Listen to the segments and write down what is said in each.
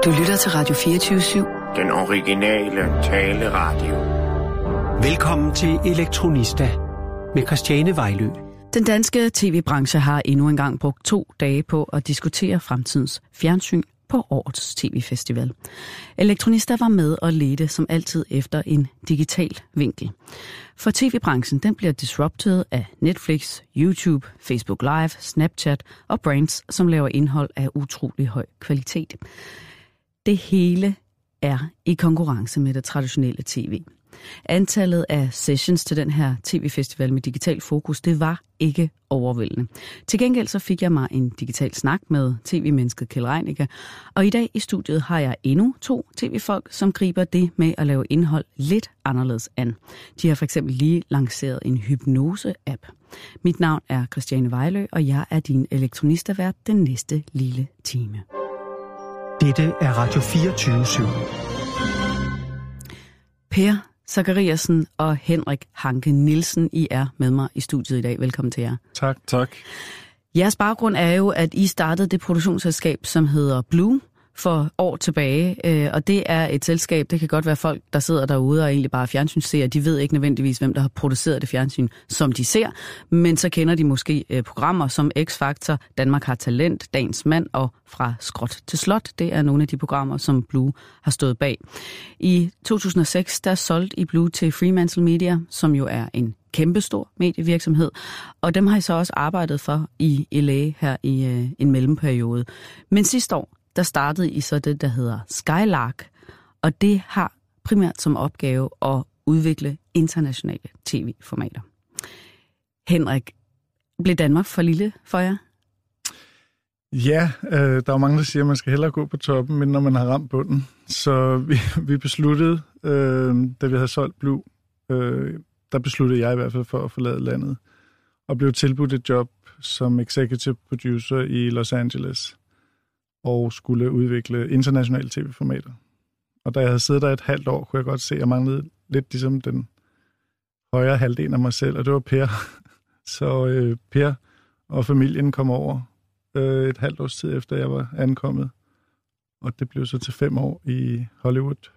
Du lytter til Radio 24/7. Den originale taleradio. Velkommen til Elektronista med Christiane Vejlø. Den danske tv-branche har endnu engang brugt 2 dage på at diskutere fremtidens fjernsyn på årets tv-festival. Elektronista var med og ledte som altid efter en digital vinkel. For tv-branchen den bliver disrupted af Netflix, YouTube, Facebook Live, Snapchat og brands, som laver indhold af utrolig høj kvalitet. Det hele er i konkurrence med det traditionelle tv. Antallet af sessions til den her tv-festival med digital fokus, det var ikke overvældende. Til gengæld så fik jeg mig en digital snak med tv-mennesket Kjeld Reinicke, og i dag i studiet har jeg endnu 2 tv-folk, som griber det med at lave indhold lidt anderledes an. De har for eksempel lige lanceret en hypnose-app. Mit navn er Christiane Vejlø, og jeg er din elektronista-vært den næste lille time. Dette er Radio 24/7. Per Zachariasen og Henrik Hanke Nielsen, I er med mig i studiet i dag. Velkommen til jer. Tak. Jeres baggrund er jo, at I startede det produktionsselskab, som hedder Blue, for år tilbage. Og det er et selskab, det kan godt være folk, der sidder derude og egentlig bare fjernsynsseere. De ved ikke nødvendigvis, hvem der har produceret det fjernsyn, som de ser. Men så kender de måske programmer som X-Factor, Danmark har talent, Dagens Mand og Fra Skråt til Slot. Det er nogle af de programmer, som Blue har stået bag. I 2006, der solgte I Blue til Fremantle Media, som jo er en kæmpestor medievirksomhed. Og dem har I så også arbejdet for i LA her i en mellemperiode. Men sidste år, der startede I så det, der hedder Skylark, og det har primært som opgave at udvikle internationale tv-formater. Henrik, blev Danmark for lille for jer? Ja, der er jo mange, der siger, at man skal hellere gå på toppen, men når man har ramt bunden. Så vi besluttede, da vi havde solgt Blue, der besluttede jeg i hvert fald for at forlade landet, og blev tilbudt et job som executive producer i Los Angeles, og skulle udvikle internationale tv-formater. Og da jeg havde siddet der et halvt år, kunne jeg godt se, at jeg manglede lidt ligesom den højre halvdel af mig selv, og det var Per. Så Per og familien kom over et halvt års tid efter, jeg var ankommet. Og det blev så til 5 år i Hollywood.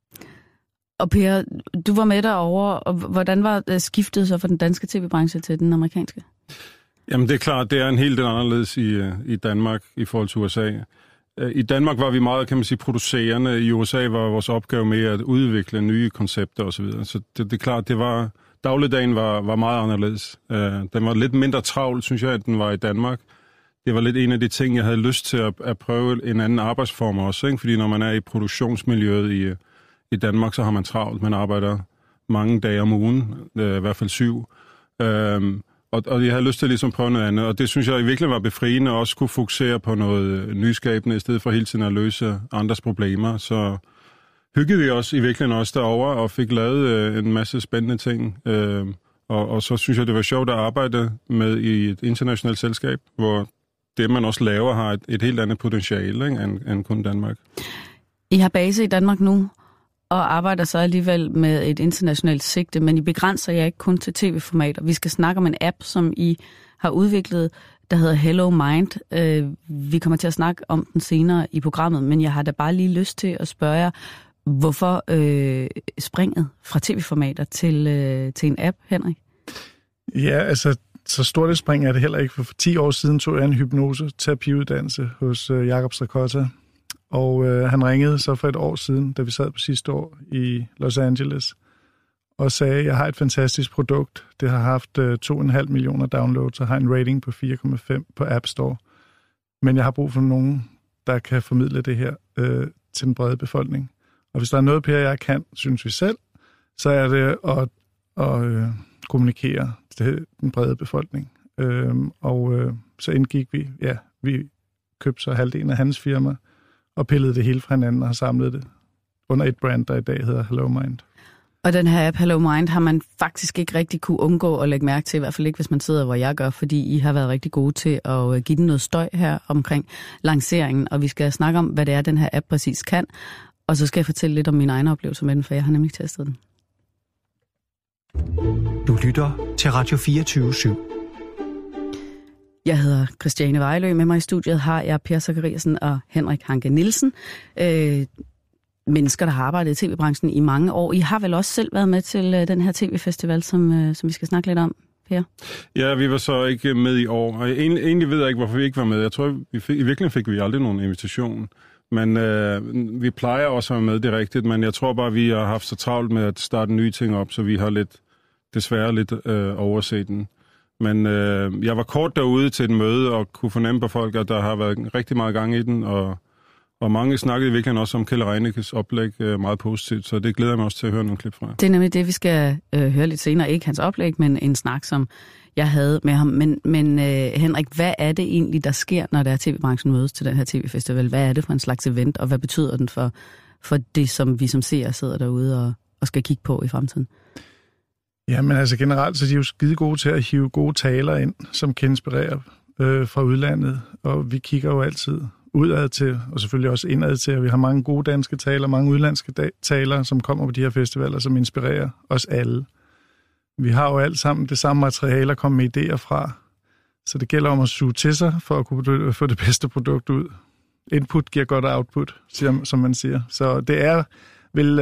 Og Per, du var med derovre, og hvordan var skiftet så fra den danske tv-branche til den amerikanske? Jamen det er klart, det er en helt anderledes i Danmark i forhold til USA. I Danmark var vi meget, kan man sige, producerende. I USA var vores opgave med at udvikle nye koncepter osv. Så det er klart, dagligdagen var meget anderledes. Den var lidt mindre travl, synes jeg, end den var i Danmark. Det var lidt en af de ting, jeg havde lyst til at prøve en anden arbejdsform også, ikke? Fordi når man er i produktionsmiljøet i Danmark, så har man travlt. Man arbejder mange dage om ugen, i hvert fald 7. Og jeg havde lyst til ligesom at prøve noget andet, og det synes jeg virkelig var befriende, at også kunne fokusere på noget nyskabende, i stedet for hele tiden at løse andres problemer. Så hyggede vi os i virkeligheden også derovre, og fik lavet en masse spændende ting. Og så synes jeg, det var sjovt at arbejde med i et internationalt selskab, hvor det, man også laver, har et helt andet potentiale, ikke, end kun Danmark. I har base i Danmark nu, og arbejder så alligevel med et internationalt sigte, men I begrænser jer ikke kun til tv-formater. Vi skal snakke om en app, som I har udviklet, der hedder Hello Mind. Vi kommer til at snakke om den senere i programmet, men jeg har da bare lige lyst til at spørge jer, hvorfor springet fra tv-formater til en app, Henrik? Ja, altså, så stort et spring er det heller ikke, for 10 år siden tog jeg en hypnose-terapiuddannelse hos Jakob Strakota. Og han ringede så for et år siden, da vi sad på sidste år i Los Angeles, og sagde, at jeg har et fantastisk produkt. Det har haft 2,5 millioner downloads og har en rating på 4,5 på App Store. Men jeg har brug for nogen, der kan formidle det her til den brede befolkning. Og hvis der er noget, Per og jeg kan, synes vi selv, så er det at kommunikere til den brede befolkning. Så indgik vi købte så halvdelen af hans firma, og pillede det hele fra hinanden og har samlet det under et brand, der i dag hedder Hello Mind. Og den her app Hello Mind har man faktisk ikke rigtig kunne undgå at lægge mærke til, i hvert fald ikke, hvis man sidder, hvor jeg gør, fordi I har været rigtig gode til at give den noget støj her omkring lanceringen, og vi skal snakke om, hvad det er, den her app præcis kan, og så skal jeg fortælle lidt om mine egne oplevelser med den, for jeg har nemlig testet den. Du lytter til Radio 24/7. Jeg hedder Christiane Vejlø. Med mig i studiet har jeg Per Zachariasen og Henrik Hanke Nielsen. Mennesker, der har arbejdet i tv-branchen i mange år. I har vel også selv været med til den her tv-festival, som vi skal snakke lidt om, Per? Ja, vi var så ikke med i år. Og egentlig ved jeg ikke, hvorfor vi ikke var med. Jeg tror, i virkeligheden fik vi aldrig nogen invitation. Men vi plejer også at være med, det er rigtigt. Men jeg tror bare, vi har haft så travlt med at starte nye ting op, så vi har desværre lidt overset den. Men jeg var kort derude til et møde og kunne fornemme på folk, at der har været rigtig meget gang i den, og mange snakkede i virkeligheden også om Kjeld Reinicke's oplæg meget positivt, så det glæder jeg mig også til at høre nogle klip fra. Det er nemlig det, vi skal høre lidt senere. Ikke hans oplæg, men en snak, som jeg havde med ham. Men Henrik, hvad er det egentlig, der sker, når der er tv-branchen mødes til den her tv-festival? Hvad er det for en slags event, og hvad betyder den for det, som vi som seere sidder derude og skal kigge på i fremtiden? Jamen altså generelt, så er de jo skide gode til at hive gode taler ind, som kan inspirere fra udlandet, og vi kigger jo altid udad til, og selvfølgelig også indad til, at vi har mange gode danske taler, mange udlandske taler, som kommer på de her festivaler, som inspirerer os alle. Vi har jo alt sammen det samme materiale at komme med idéer fra, så det gælder om at suge til sig, for at kunne få det bedste produkt ud. Input giver godt output, som man siger. Så det er vel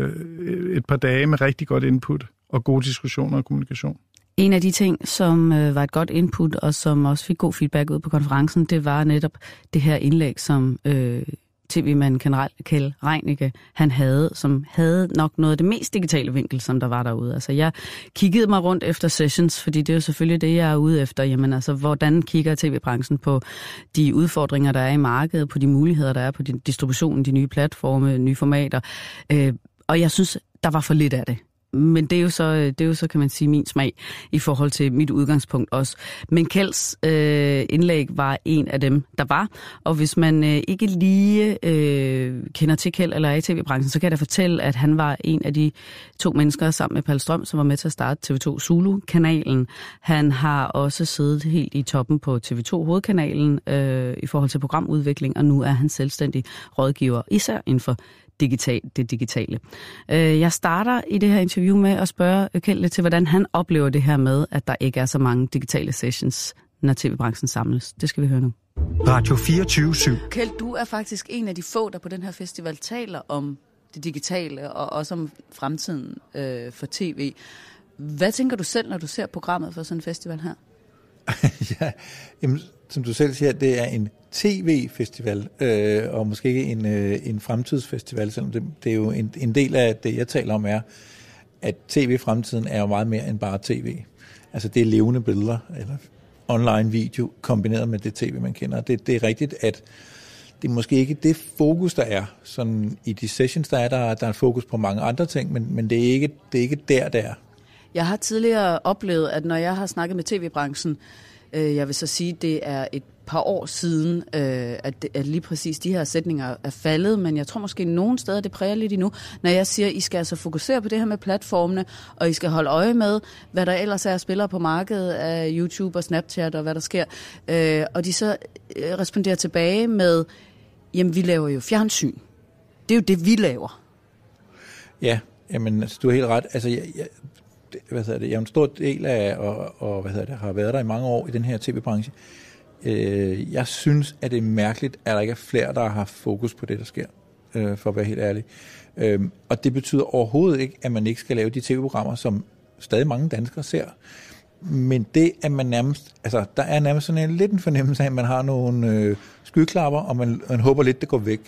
et par dage med rigtig godt input og gode diskussioner og kommunikation. En af de ting, som var et godt input, og som også fik god feedback ud på konferencen, det var netop det her indlæg, som tv-manden Kjeld Reinicke, han havde, som havde nok noget af det mest digitale vinkel, som der var derude. Altså jeg kiggede mig rundt efter sessions, fordi det er jo selvfølgelig det, jeg er ude efter. Jamen altså, hvordan kigger tv-branchen på de udfordringer, der er i markedet, på de muligheder, der er på distributionen, de nye platforme, nye formater. Og jeg synes, der var for lidt af det. Men det er jo så, kan man sige, min smag i forhold til mit udgangspunkt også. Men Kjelds indlæg var en af dem, der var. Og hvis man ikke lige kender til Kjeld eller er i tv-branchen, så kan jeg da fortælle, at han var en af de 2 mennesker sammen med Palle Strøm, som var med til at starte TV2 Zulu-kanalen. Han har også siddet helt i toppen på TV2 Hovedkanalen i forhold til programudvikling, og nu er han selvstændig rådgiver, især inden for det digitale. Jeg starter i det her interview med at spørge Kjeld lidt til, hvordan han oplever det her med, at der ikke er så mange digitale sessions, når tv-branchen samles. Det skal vi høre nu. Radio 24/7. Kjeld, du er faktisk en af de få, der på den her festival taler om det digitale og også om fremtiden for tv. Hvad tænker du selv, når du ser programmet for sådan en festival her? Ja, jamen, som du selv siger, det er en tv-festival, og måske ikke en fremtidsfestival, selvom det er jo en del af det, jeg taler om, er, at tv-fremtiden er jo meget mere end bare tv. Altså det er levende billeder, eller online video, kombineret med det tv, man kender. Det er rigtigt, at det er måske ikke det fokus, der er. Sådan, i de sessions, der er fokus på mange andre ting, men det er ikke der, det er. Jeg har tidligere oplevet, at når jeg har snakket med tv-branchen, jeg vil så sige, det er et par år siden, at lige præcis de her sætninger er faldet, men jeg tror måske nogle steder, det præger lidt endnu, når jeg siger, I skal altså fokusere på det her med platformene, og I skal holde øje med, hvad der ellers er spillere på markedet af YouTube og Snapchat og hvad der sker. Og de så responderer tilbage med, jamen vi laver jo fjernsyn. Det er jo det, vi laver. Ja, jamen altså, du er helt ret. Altså, jeg er en stor del af, og har været der i mange år i den her tv-branche. Jeg synes, at det er mærkeligt, at der ikke er flere, der har fokus på det, der sker, for at være helt ærlig. Og det betyder overhovedet ikke, at man ikke skal lave de tv-programmer, som stadig mange danskere ser. Men det, at man nærmest, altså der er nærmest sådan lidt en fornemmelse af, at man har nogle skyklapper, og man håber lidt, det går væk.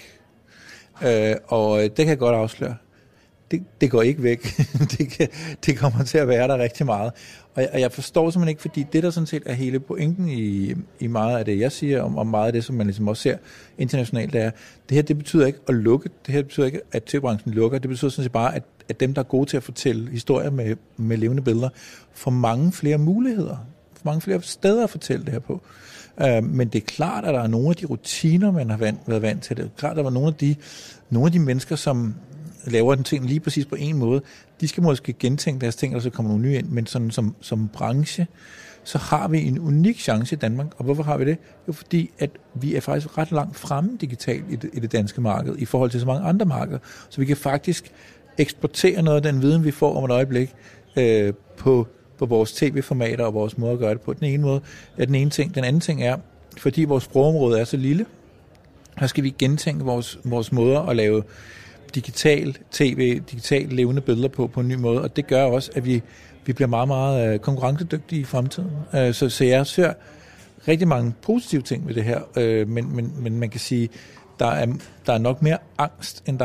Og det kan jeg godt afsløre. Det går ikke væk. det kommer til at være der rigtig meget. Og jeg forstår simpelthen ikke, fordi det der sådan set er hele pointen i meget af det, jeg siger, om meget af det, som man ligesom også ser internationalt, det er, det her, det betyder ikke at lukke, det her betyder ikke, at tv-branchen lukker, det betyder sådan set bare, at dem, der er gode til at fortælle historier med levende billeder, får mange flere muligheder, får mange flere steder at fortælle det her på. Men det er klart, at der er nogle af de rutiner, man har været vant til. Det er klart, at der var nogle af de mennesker, som laver den ting lige præcis på en måde, de skal måske gentænke deres ting, og så kommer nogle nye ind, men sådan som branche, så har vi en unik chance i Danmark. Og hvorfor har vi det? Jo, fordi at vi er faktisk ret langt fremme digitalt i det danske marked, i forhold til så mange andre markeder. Så vi kan faktisk eksportere noget af den viden, vi får om et øjeblik, på på vores tv-formater og vores måde at gøre det på. Den ene måde er den ene ting. Den anden ting er, fordi vores sprogområde er så lille, så skal vi gentænke vores måder at lave digital tv, digitalt levende billeder på en ny måde, og det gør også, at vi bliver meget, meget konkurrencedygtige i fremtiden. Så jeg ser rigtig mange positive ting ved det her, men man kan sige, der er nok mere angst, end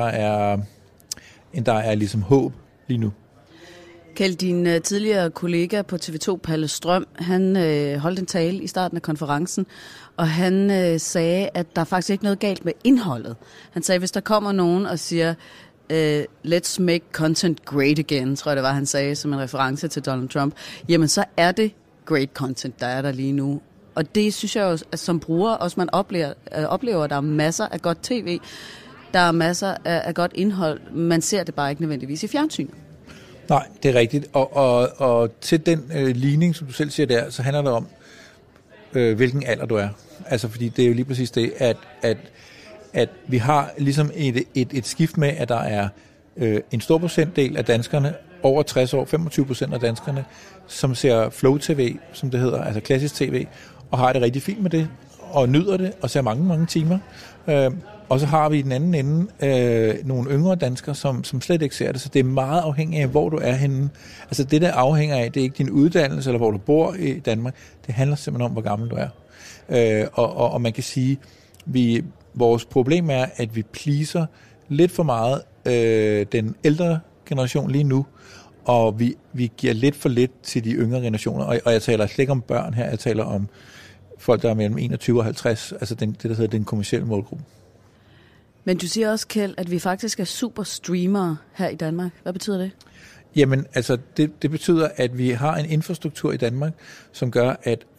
der er ligesom håb lige nu. Kjeld, din tidligere kollega på TV2, Palle Strøm, han holdt en tale i starten af konferencen, og han sagde, at der faktisk ikke noget galt med indholdet. Han sagde, hvis der kommer nogen og siger, let's make content great again, tror jeg det var, han sagde, som en reference til Donald Trump, jamen så er det great content, der er der lige nu. Og det synes jeg jo, at som bruger også man oplever, at der er masser af godt tv, der er masser af godt indhold, man ser det bare ikke nødvendigvis i fjernsynet. Nej, det er rigtigt. Og til den ligning, som du selv siger der, så handler det om, hvilken alder du er. Altså, fordi det er jo lige præcis det, at vi har ligesom et skift med, at der er en stor procentdel af danskerne, over 60 år, 25% af danskerne, som ser Flow TV, som det hedder, altså klassisk tv, og har det rigtig fint med det, og nyder det, og ser mange, mange timer. Og så har vi i den anden ende nogle yngre danskere, som slet ikke ser det, så det er meget afhængigt af, hvor du er henne. Altså det, der afhænger af, det er ikke din uddannelse, eller hvor du bor i Danmark, det handler simpelthen om, hvor gammel du er. Og man kan sige, vores problem er, at vi pleaser lidt for meget den ældre generation lige nu, og vi giver lidt for lidt til de yngre generationer, og jeg taler slet ikke om børn her, jeg taler om folk, der er mellem 21 og 50, altså det, der hedder den kommercielle målgruppe. Men du siger også, Kjeld, at vi faktisk er super streamere her i Danmark. Hvad betyder det? Jamen, altså, det betyder, at vi har en infrastruktur i Danmark, som gør,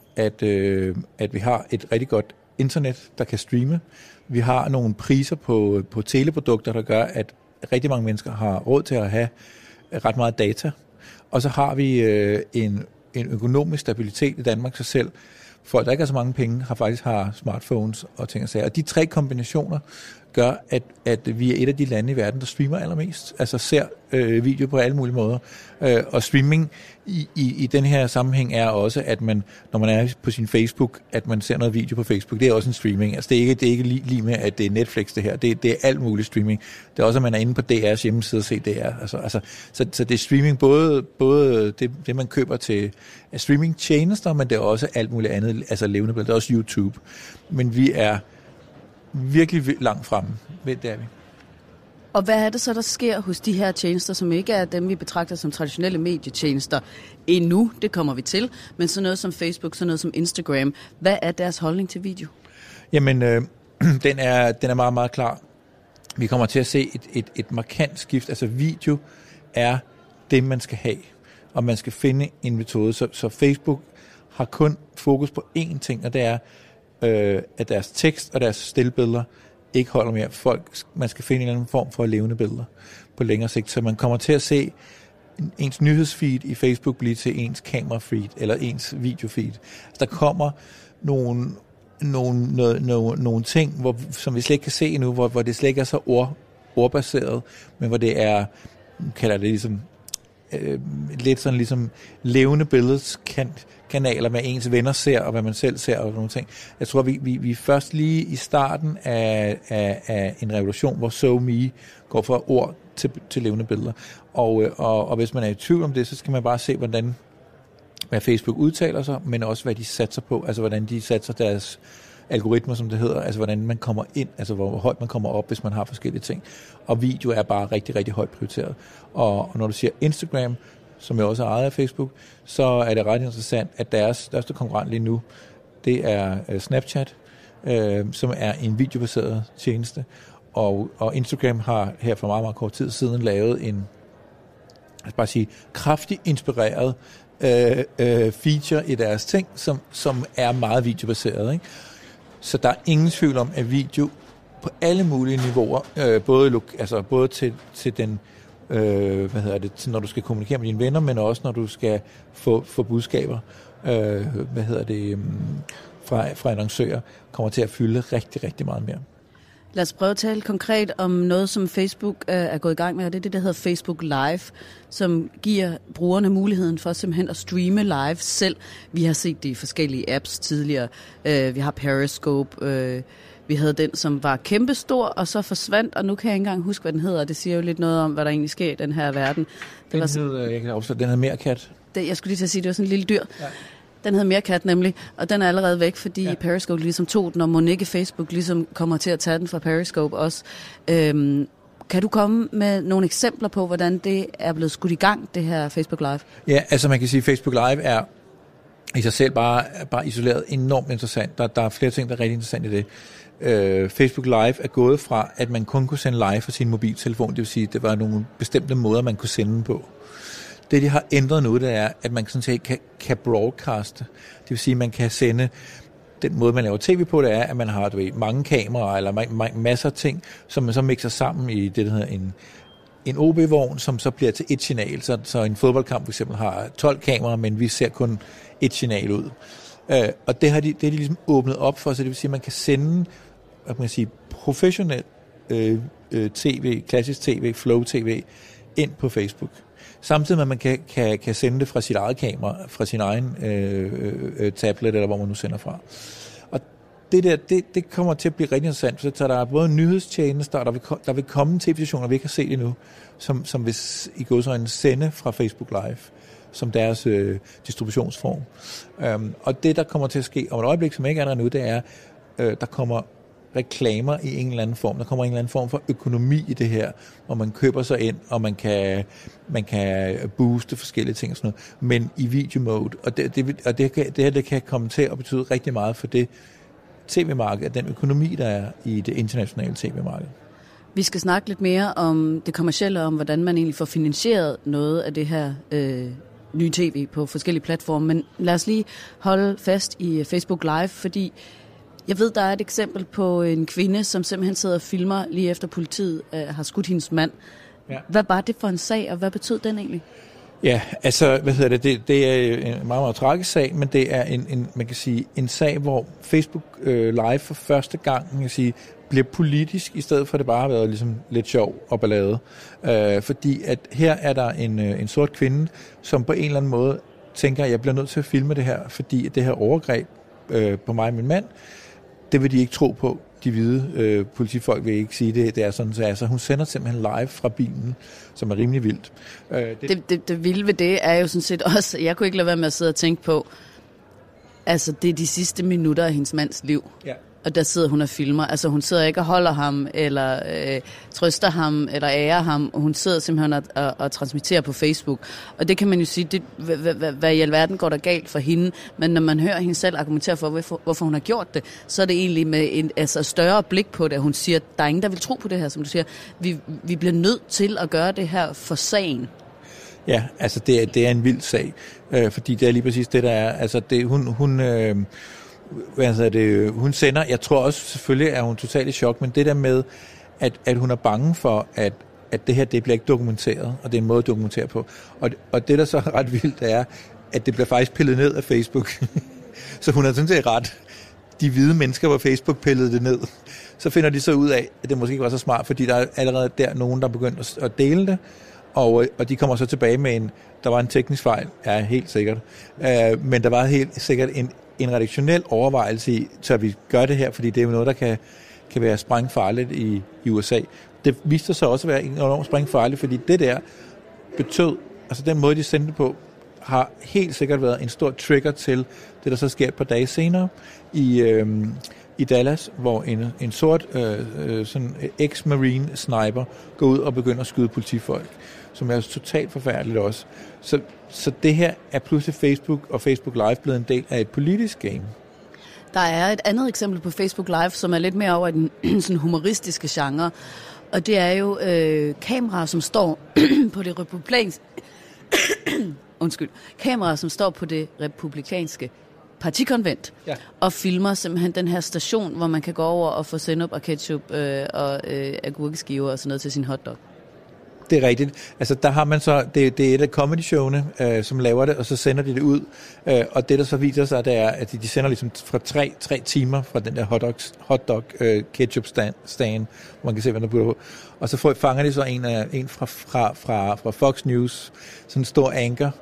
at vi har et rigtig godt internet, der kan streame. Vi har nogle priser på teleprodukter, der gør, at rigtig mange mennesker har råd til at have ret meget data. Og så har vi en økonomisk stabilitet i Danmark sig selv. Folk, der ikke har så mange penge, har smartphones og ting og sager. Og de tre kombinationer gør, at vi er et af de lande i verden, der streamer allermest. Altså ser video på alle mulige måder. Og streaming i den her sammenhæng er også, at man, når man er på sin Facebook, at man ser noget video på Facebook. Det er også en streaming. Altså det er ikke lige med, at det er Netflix det her. Det er alt muligt streaming. Det er også, at man er inde på DR's hjemmeside og ser DR. Så det er streaming både det man køber til streamingtjenester, men det er også alt muligt andet, altså levende billeder. Det er også YouTube. Men vi er virkelig langt fremme, det er vi. Og hvad er det så, der sker hos de her tjenester, som ikke er dem, vi betragter som traditionelle medietjenester endnu? Det kommer vi til. Men sådan noget som Facebook, sådan noget som Instagram. Hvad er deres holdning til video? Jamen, den er meget, meget klar. Vi kommer til at se et markant skift. Altså video er det, man skal have. Og man skal finde en metode. Så Facebook har kun fokus på én ting, og det er, at deres tekst og deres stillbilleder ikke holder mere. Man skal finde en eller anden form for levende billeder på længere sigt, så man kommer til at se ens nyhedsfeed i Facebook blive til ens kamerafeed eller ens videofeed. Altså, der kommer nogle ting, som vi slet ikke kan se endnu, hvor det slet ikke er så ordbaseret, men hvor det er, kalder det ligesom lidt sådan ligesom levende billedskanaler med ens venner ser, og hvad man selv ser, og nogle ting. Jeg tror, vi er først lige i starten af en revolution, hvor SoMe går fra ord til levende billeder. Og hvis man er i tvivl om det, så skal man bare se, hvad Facebook udtaler sig, men også hvad de satser på, altså hvordan de satser deres algoritmer, som det hedder, altså hvordan man kommer ind, altså hvor højt man kommer op, hvis man har forskellige ting. Og video er bare rigtig, rigtig højt prioriteret. Og når du siger Instagram, som jo også er ejet af Facebook, så er det ret interessant, at deres største konkurrent lige nu, det er Snapchat, som er en videobaseret tjeneste. Og Instagram har her for meget, meget kort tid siden lavet en, kraftigt inspireret feature i deres ting, som er meget videobaseret, ikke? Så der er ingen tvivl om, at video på alle mulige niveauer, både til den, når du skal kommunikere med dine venner, men også når du skal få budskaber, fra annoncører, kommer til at fylde rigtig, rigtig meget mere. Lad os prøve at tale konkret om noget, som Facebook er gået i gang med, og det er det, der hedder Facebook Live, som giver brugerne muligheden for simpelthen at streame live selv. Vi har set det i forskellige apps tidligere. Vi har Periscope, vi havde den, som var kæmpestor, og så forsvandt, og nu kan jeg ikke engang huske, hvad den hedder. Det siger jo lidt noget om, hvad der egentlig sker i den her verden. Den hedder Meerkat. Jeg skulle lige til at sige, det var sådan en lille dyr. Ja. Den hedder Meerkat nemlig, og den er allerede væk, fordi Periscope ligesom tog den, og mon ikke Facebook ligesom kommer til at tage den fra Periscope også. Kan du komme med nogle eksempler på, hvordan det er blevet skudt i gang, det her Facebook Live? Ja, altså man kan sige, at Facebook Live er i sig selv bare isoleret enormt interessant. Der er flere ting, der er rigtig interessant i det. Facebook Live er gået fra, at man kun kunne sende live fra sin mobiltelefon, det vil sige, at det var nogle bestemte måder, man kunne sende på. Det, de har ændret nu, det er, at man sådan set kan broadcaste. Det vil sige, at man kan sende. Den måde, man laver tv på, det er, at man har mange kameraer eller masser af ting, som man så mixer sammen i det, der hedder en OB-vogn, som så bliver til et signal. Så en fodboldkamp for eksempel har 12 kameraer, men vi ser kun et signal ud. Og det har de ligesom åbnet op for, så det vil sige, at man kan sende professionel tv, klassisk tv, flow tv, ind på Facebook. Samtidig med, at man kan sende det fra sit eget kamera, fra sin egen tablet, eller hvor man nu sender fra. Og det kommer til at blive rigtig interessant, så der er både nyhedstjenester, og der vil komme tv-stationer, vi ikke har set endnu, som vil i godsøjne sende fra Facebook Live, som deres distributionsform. Og det, der kommer til at ske om et øjeblik, som ikke er der nu, det er, der kommer reklamer i en eller anden form. Der kommer en eller anden form for økonomi i det her, hvor man køber sig ind, og man kan booste forskellige ting og sådan noget, men i videomode. Og det kan komme til at betyde rigtig meget for det tv-marked, den økonomi, der er i det internationale tv-marked. Vi skal snakke lidt mere om det kommercielle, om hvordan man egentlig får finansieret noget af det her nye tv på forskellige platforme. Men lad os lige holde fast i Facebook Live, fordi jeg ved, der er et eksempel på en kvinde, som simpelthen sidder og filmer lige efter politiet har skudt hendes mand. Ja. Hvad var det for en sag, og hvad betød den egentlig? Ja, altså, det er en meget, meget tragisk sag, men det er man kan sige, en sag, hvor Facebook Live for første gang, man kan sige, bliver politisk, i stedet for at det bare har været ligesom lidt sjov og ballade. Fordi at her er der en sort kvinde, som på en eller anden måde tænker, at jeg bliver nødt til at filme det her, fordi det her overgreb på mig og min mand, det vil de ikke tro på. De hvide politifolk vil ikke sige det. Det er sådan, så altså, hun sender simpelthen live fra bilen, som er rimelig vildt. Det vilde ved det er jo sådan set også, jeg kunne ikke lade være med at sidde og tænke på, altså det er de sidste minutter af hendes mands liv. Ja. Og der sidder hun og filmer. Altså hun sidder ikke og holder ham, eller trøster ham, eller ærer ham. Hun sidder simpelthen og transmitterer på Facebook. Og det kan man jo sige, hvad i alverden går der galt for hende. Men når man hører hende selv argumentere for, hvorfor hun har gjort det, så er det egentlig med en større blik på det. Hun siger, der er ingen, der vil tro på det her, som du siger. Vi bliver nødt til at gøre det her for sagen. Ja, altså det er en vild sag. Fordi det er lige præcis det, der er. Altså hun sender, jeg tror også selvfølgelig er hun totalt i chok, men det der med, at hun er bange for, at det her, det bliver ikke dokumenteret, og det er en måde at dokumentere på. Og det, der så er ret vildt, er, at det bliver faktisk pillet ned af Facebook. Så hun har sådan set ret. De hvide mennesker på Facebook pillede det ned. Så finder de så ud af, at det måske ikke var så smart, fordi der er allerede der nogen, der er begyndt at dele det, og de kommer så tilbage med der var en teknisk fejl, ja, helt sikkert. Men der var helt sikkert en redaktionel overvejelse i, så vi gør det her, fordi det er jo noget, der kan være sprængfarligt i USA. Det viste sig også at være enormt sprængfarligt, fordi det der betød, altså den måde, de sendte på, har helt sikkert været en stor trigger til det, der så sker et par dage senere i Dallas, hvor en sort sådan ex-marine sniper går ud og begynder at skyde politifolk, som er totalt forfærdeligt også. Så det her er pludselig Facebook og Facebook Live blevet en del af et politisk game. Der er et andet eksempel på Facebook Live, som er lidt mere over i den sådan humoristiske genre, og det er jo kameraer, som står på det republikanske partikonvent, ja, og filmer simpelthen den her station, hvor man kan gå over og få sendup og ketchup og agurkeskiver og sådan noget til sin hotdog. Det er rigtigt. Altså, der har man så, det er et af comedy-showene, som laver det, og så sender de det ud. Og det, der så viser sig, det er, at de sender ligesom fra 3 timer fra den der hotdog ketchup stand, hvor man kan se, hvad der putter på. Og så fanger de så en fra Fox News, sådan en stor anchor,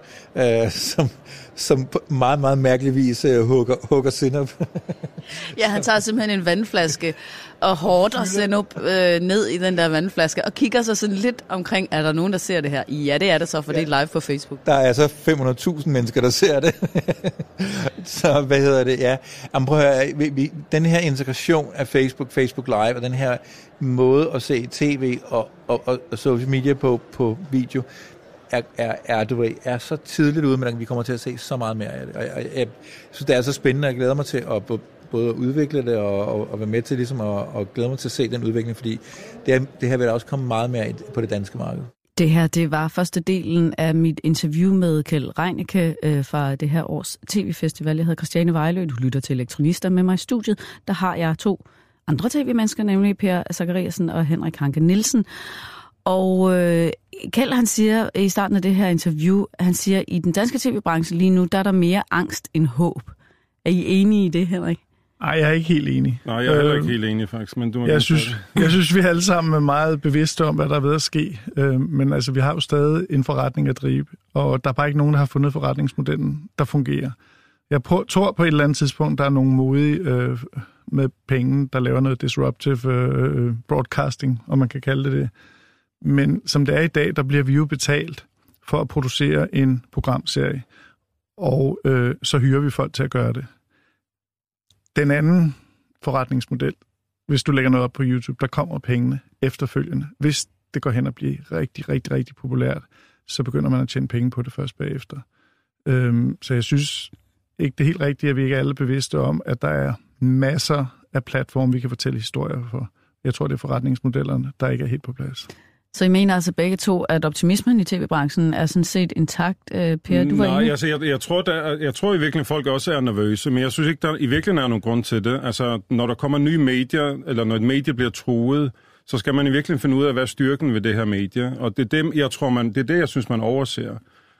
som på meget, meget mærkelig vis hugger sinup. Ja, han tager simpelthen en vandflaske og hårdt og sinup ned i den der vandflaske, og kigger så sådan lidt omkring, er der nogen, der ser det her? Ja, det er det så, for det er live på Facebook. Der er så 500.000 mennesker, der ser det. Så hvad hedder det? Ja. Prøv at høre, den her integration af Facebook Live, og den her måde at se tv og social media på video, er så tidligt ude, men vi kommer til at se så meget mere af det. Og jeg synes, det er så spændende, og jeg glæder mig til at både udvikle det og være med til ligesom at glæde mig til at se den udvikling, fordi det her vil der også komme meget mere på det danske marked. Det her, det var første delen af mit interview med Kjeld Reinicke fra det her års tv-festival. Jeg hedder Christiane Vejlø, du lytter til Elektronister. Med mig i studiet, der har jeg 2 andre tv-mennesker, nemlig Per Zachariasen og Henrik Hanke Nielsen. Og Kjeld, han siger i starten af det her interview, han siger, i den danske tv-branche lige nu, der er der mere angst end håb. Er I enige i det, Henrik? Nej, jeg er ikke helt enig. Nej, jeg er heller ikke helt enig, faktisk. Men du jeg synes, vi alle sammen er meget bevidste om, hvad der er ved at ske. Men altså, vi har jo stadig en forretning at drive, og der er bare ikke nogen, der har fundet forretningsmodellen, der fungerer. Jeg tror på et eller andet tidspunkt, der er nogle modige med penge, der laver noget disruptive broadcasting, om man kan kalde det det. Men som det er i dag, der bliver vi jo betalt for at producere en programserie, og så hyrer vi folk til at gøre det. Den anden forretningsmodel, hvis du lægger noget op på YouTube, der kommer pengene efterfølgende. Hvis det går hen og bliver rigtig, rigtig, rigtig populært, så begynder man at tjene penge på det først bagefter. Så jeg synes ikke, det er helt rigtigt, at vi ikke er alle bevidste om, at der er masser af platforme, vi kan fortælle historier for. Jeg tror, det er forretningsmodellerne, der ikke er helt på plads. Så I mener altså begge to, at optimismen i tv-branchen er sådan set intakt, Per? Du var Nej, altså jeg tror i virkeligheden, folk også er nervøse, men jeg synes ikke, der i virkeligheden er nogen grund til det. Altså, når der kommer nye medier, eller når et medie bliver truet, så skal man i virkeligheden finde ud af, hvad er styrken ved det her medie. Og det er det, jeg synes, man overser.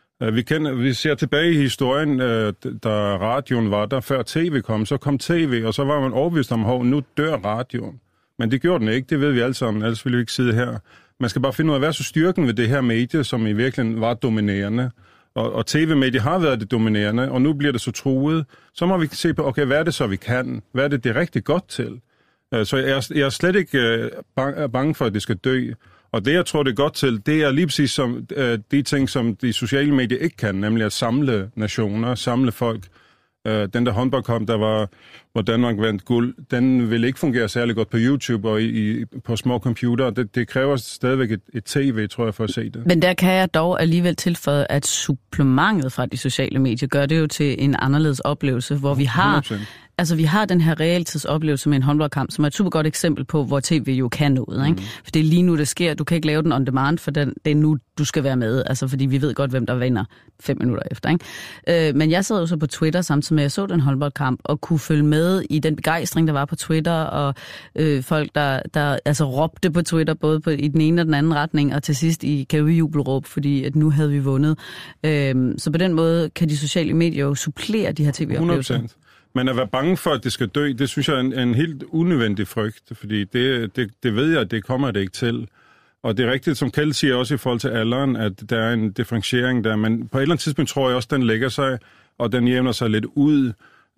Vi ser tilbage i historien, da radioen var der, før tv kom, så kom tv, og så var man overbevist om, nu dør radioen. Men det gjorde den ikke, det ved vi alle sammen, ellers ville vi ikke sidde her. Man skal bare finde ud af, hvad er så styrken ved det her medie, som i virkeligheden var dominerende. Og tv-medie har været det dominerende, og nu bliver det så truet. Så må vi se på, okay, hvad er det så, vi kan? Hvad er det er rigtig godt til? Så jeg er slet ikke bange for, at det skal dø. Og det, jeg tror, det er godt til, det er lige præcis som de ting, som de sociale medier ikke kan, nemlig at samle nationer, samle folk. Den der håndboldkamp, hvor Danmark vandt guld, den vil ikke fungere særlig godt på YouTube og på små computere. Det kræver stadigvæk et tv, tror jeg, for at se det. Men der kan jeg dog alligevel tilføje, at supplementet fra de sociale medier gør det jo til en anderledes oplevelse, hvor vi har... 100%. Altså, vi har den her realtidsoplevelse med en håndboldkamp, som er et super godt eksempel på, hvor tv jo kan noget, ikke? For det er lige nu, det sker. Du kan ikke lave den on demand, for det er nu, du skal være med. Altså, fordi vi ved godt, hvem der vinder 5 minutter efter, ikke? Men jeg sad jo så på Twitter, samtidig med, at jeg så den håndboldkamp, og kunne følge med i den begejstring, der var på Twitter, og folk, der altså råbte på Twitter, både i den ene og den anden retning, og til sidst i kæmpejubelråb, fordi at nu havde vi vundet. Så på den måde kan de sociale medier jo supplere de her tv-oplevelser. 100%. Men at være bange for, at det skal dø, det synes jeg er en helt unødvendig frygt, fordi det ved jeg, at det kommer det ikke til. Og det er rigtigt, som Kjeld siger også i forhold til alderen, at der er en differentiering der, men på et eller andet tidspunkt tror jeg også, den lægger sig, og den jævner sig lidt ud.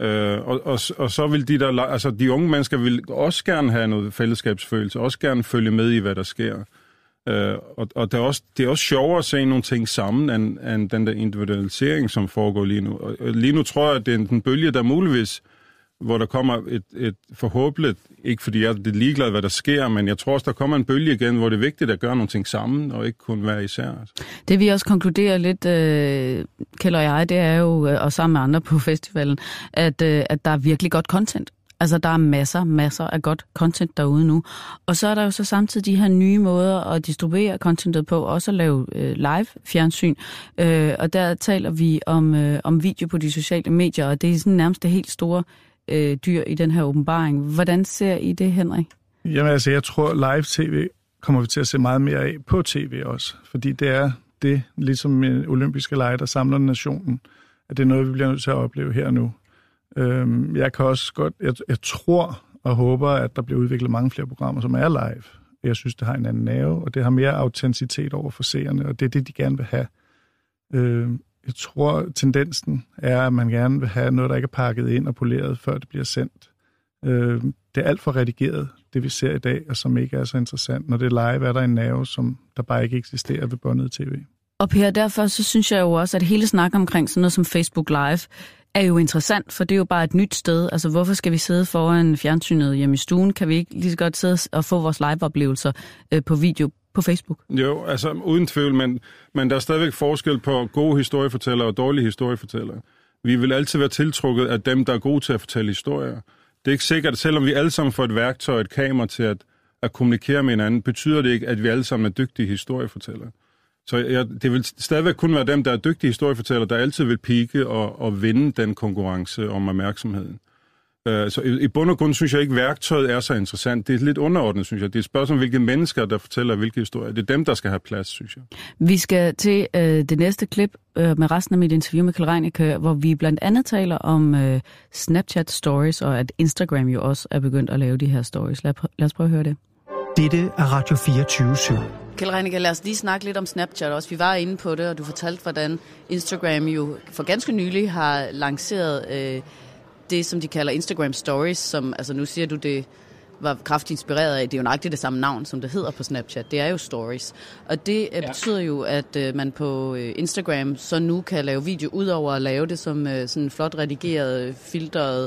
Og så vil de unge mennesker vil også gerne have noget fællesskabsfølelse, også gerne følge med i, hvad der sker. Og det er også sjovere at se nogle ting sammen, end den der individualisering, som foregår lige nu. Og lige nu tror jeg, at det er en bølge, der muligvis, hvor der kommer et forhåbentligt, ikke fordi jeg er ligeglad, hvad der sker, men jeg tror også, der kommer en bølge igen, hvor det er vigtigt at gøre nogle ting sammen, og ikke kun være især. Det vi også konkluderer lidt, Kjeld og jeg, det er jo, og sammen med andre på festivalen, at der er virkelig godt content. Altså, der er masser af godt content derude nu. Og så er der jo så samtidig de her nye måder at distribuere contentet på, også at lave live fjernsyn. Og der taler vi om video på de sociale medier, og det er sådan nærmest det helt store dyr i den her åbenbaring. Hvordan ser I det, Henrik? Jamen altså, jeg tror live-tv kommer vi til at se meget mere af på tv også. Fordi det er det, ligesom olympiske lege, der samler nationen, at det er noget, vi bliver nødt til at opleve her og nu. Jeg kan også godt, jeg tror og håber, at der bliver udviklet mange flere programmer, som er live. Jeg synes, det har en anden nerve, og det har mere autenticitet over for seerne, og det er det, de gerne vil have. Jeg tror, tendensen er, at man gerne vil have noget, der ikke er pakket ind og poleret, før det bliver sendt. Det er alt for redigeret, det vi ser i dag, og som ikke er så interessant. Når det er live, er der en nerve, som der bare ikke eksisterer ved båndet tv. Og Per, derfor så synes jeg jo også, at hele snak omkring sådan noget som Facebook Live er jo interessant, for det er jo bare et nyt sted. Altså, hvorfor skal vi sidde foran fjernsynet hjemme i stuen? Kan vi ikke lige så godt sidde og få vores live-oplevelser på video på Facebook? Jo, altså uden tvivl, men der er stadigvæk forskel på gode historiefortællere og dårlige historiefortællere. Vi vil altid være tiltrukket af dem, der er gode til at fortælle historier. Det er ikke sikkert, at selvom vi alle sammen får et værktøj og et kamera til at kommunikere med hinanden, betyder det ikke, at vi alle sammen er dygtige historiefortællere. Så det vil stadigvæk kun være dem, der er dygtige historiefortællere, der altid vil pike og vinde den konkurrence om opmærksomheden. Så i bund og grund synes jeg ikke, at værktøjet er så interessant. Det er lidt underordnet, synes jeg. Det er et spørgsmål om, hvilke mennesker, der fortæller hvilke historier. Det er dem, der skal have plads, synes jeg. Vi skal til det næste klip med resten af mit interview med Kjeld Reinicke, hvor vi blandt andet taler om Snapchat Stories, og at Instagram jo også er begyndt at lave de her stories. Lad os prøve at høre det. Dette er Radio 24/7. Kjeld Reinicke, lad os lige snakke lidt om Snapchat også. Vi var inde på det, og du fortalte, hvordan Instagram jo for ganske nylig har lanceret det, som de kalder Instagram Stories, som, altså nu siger du, det var kraftigt inspireret af, det er jo nøjagtigt det samme navn, som det hedder på Snapchat. Det er jo Stories. Og det betyder jo, at man på Instagram så nu kan lave video, udover at lave det som sådan flot redigeret, filtret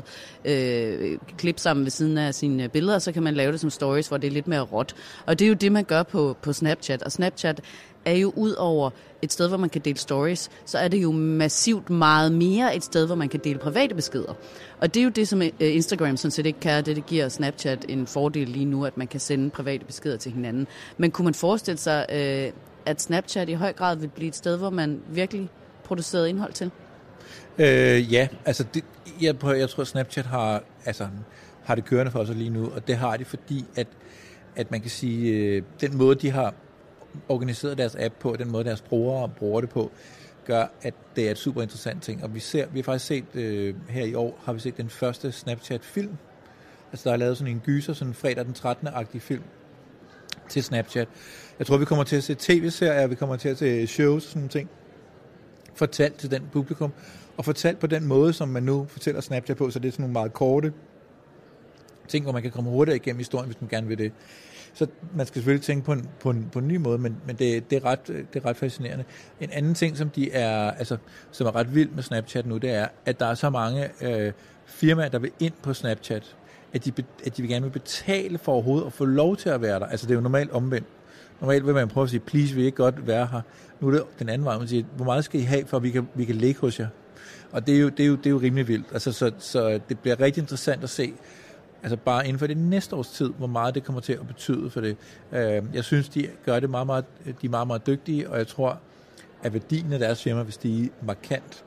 klip sammen ved siden af sine billeder, så kan man lave det som Stories, hvor det er lidt mere råt. Og det er jo det, man gør på Snapchat. Og Snapchat er jo ud over et sted, hvor man kan dele stories, så er det jo massivt meget mere et sted, hvor man kan dele private beskeder. Og det er jo det, som Instagram sådan set ikke kan. Det giver Snapchat en fordel lige nu, at man kan sende private beskeder til hinanden. Men kunne man forestille sig, at Snapchat i høj grad vil blive et sted, hvor man virkelig producerer indhold til? Ja, altså jeg tror, at Snapchat har det kørende for sig lige nu, og det har de, fordi at man kan sige, den måde, de har organiseret deres app på, den måde, deres brugere bruger det på, gør, at det er et super interessant ting. Og vi har faktisk set, her i år, har vi set den første Snapchat-film. Altså, der er lavet sådan en gyser, sådan en fredag den 13. film til Snapchat. Jeg tror, vi kommer til at se tv-serier, vi kommer til at se shows og sådan nogle ting, fortalt til den publikum, og fortalt på den måde, som man nu fortæller Snapchat på, så det er sådan nogle meget korte ting, hvor man kan komme hurtigere igennem historien, hvis man gerne vil det. Så man skal selvfølgelig tænke på en ny måde, men det er ret fascinerende. En anden ting, som som er ret vildt med Snapchat nu, det er, at der er så mange firmaer, der vil ind på Snapchat, at de vil gerne vil betale for overhovedet at få lov til at være der. Altså det er jo normalt omvendt. Normalt vil man prøve at sige, please, vil I ikke godt være her? Nu er det den anden vej, man siger, hvor meget skal I have, for at vi kan ligge hos jer? Og det er jo rimelig vildt. Altså, så det bliver rigtig interessant at se, altså bare inden for det næste års tid, hvor meget det kommer til at betyde for det. Jeg synes, de gør det meget, meget, de er meget, meget dygtige, og jeg tror, at værdien af deres firma vil stige markant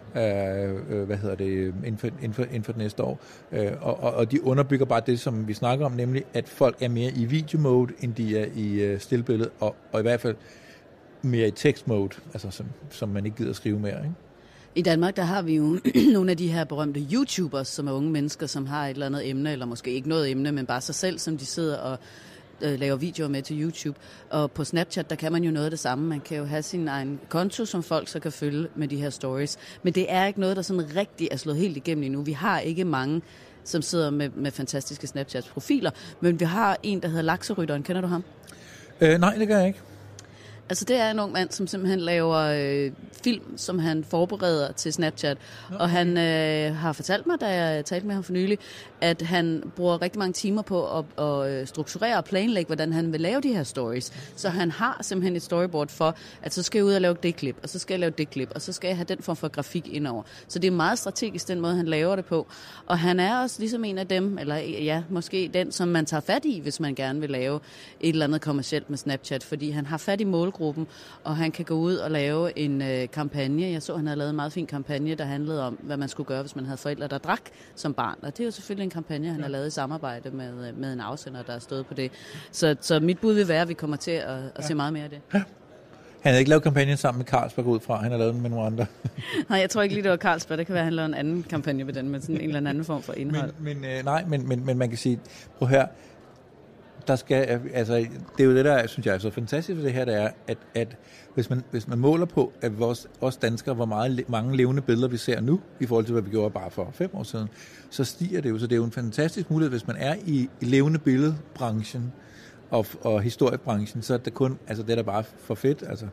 inden for det næste år. Og de underbygger bare det, som vi snakker om, nemlig at folk er mere i videomode, end de er i stillbillede, og i hvert fald mere i tekstmode, altså som man ikke gider at skrive mere, ikke? I Danmark, der har vi jo nogle af de her berømte YouTubers, som er unge mennesker, som har et eller andet emne, eller måske ikke noget emne, men bare sig selv, som de sidder og laver videoer med til YouTube. Og på Snapchat, der kan man jo noget af det samme. Man kan jo have sin egen konto, som folk så kan følge med de her stories. Men det er ikke noget, der sådan rigtig er slået helt igennem endnu. Vi har ikke mange, som sidder med fantastiske Snapchat-profiler, men vi har en, der hedder Lakserytteren. Kender du ham? Nej, det gør jeg ikke. Altså det er en ung mand, som simpelthen laver film, som han forbereder til Snapchat. Okay. Og han har fortalt mig, da jeg talte med ham for nylig, at han bruger rigtig mange timer på at strukturere og planlægge, hvordan han vil lave de her stories. Så han har simpelthen et storyboard for, at så skal jeg ud og lave det klip, og så skal jeg lave det klip, og så skal jeg have den form for grafik indover. Så det er meget strategisk, den måde, han laver det på. Og han er også ligesom en af dem, eller ja, måske den, som man tager fat i, hvis man gerne vil lave et eller andet kommercielt med Snapchat, fordi han har fat i målgruppen, målgruppen, og han kan gå ud og lave en kampagne. Jeg så, han havde lavet en meget fin kampagne, der handlede om, hvad man skulle gøre, hvis man havde forældre, der drak som barn. Og det er jo selvfølgelig en kampagne, han har lavet i samarbejde med en afsender, der er stået på det. Så mit bud vil være, at vi kommer til at se meget mere af det. Ja. Han havde ikke lavet kampagnen sammen med Carlsberg ud fra, han har lavet den med nogle andre. Nej, jeg tror ikke lige, det var Carlsberg. Det kan være, at han lavede en anden kampagne med den, med sådan en eller anden form for indhold. Men man kan sige, prøv her, der skal, altså, det er jo det, der synes jeg er så fantastisk ved det her, det er, at hvis man måler på, at os danskere, hvor mange levende billeder vi ser nu, i forhold til, hvad vi gjorde bare for 5 år siden, så stiger det jo. Så det er jo en fantastisk mulighed, hvis man er i levende billedbranchen, og historiebranchen, så er det kun, altså det er da bare for fedt, altså.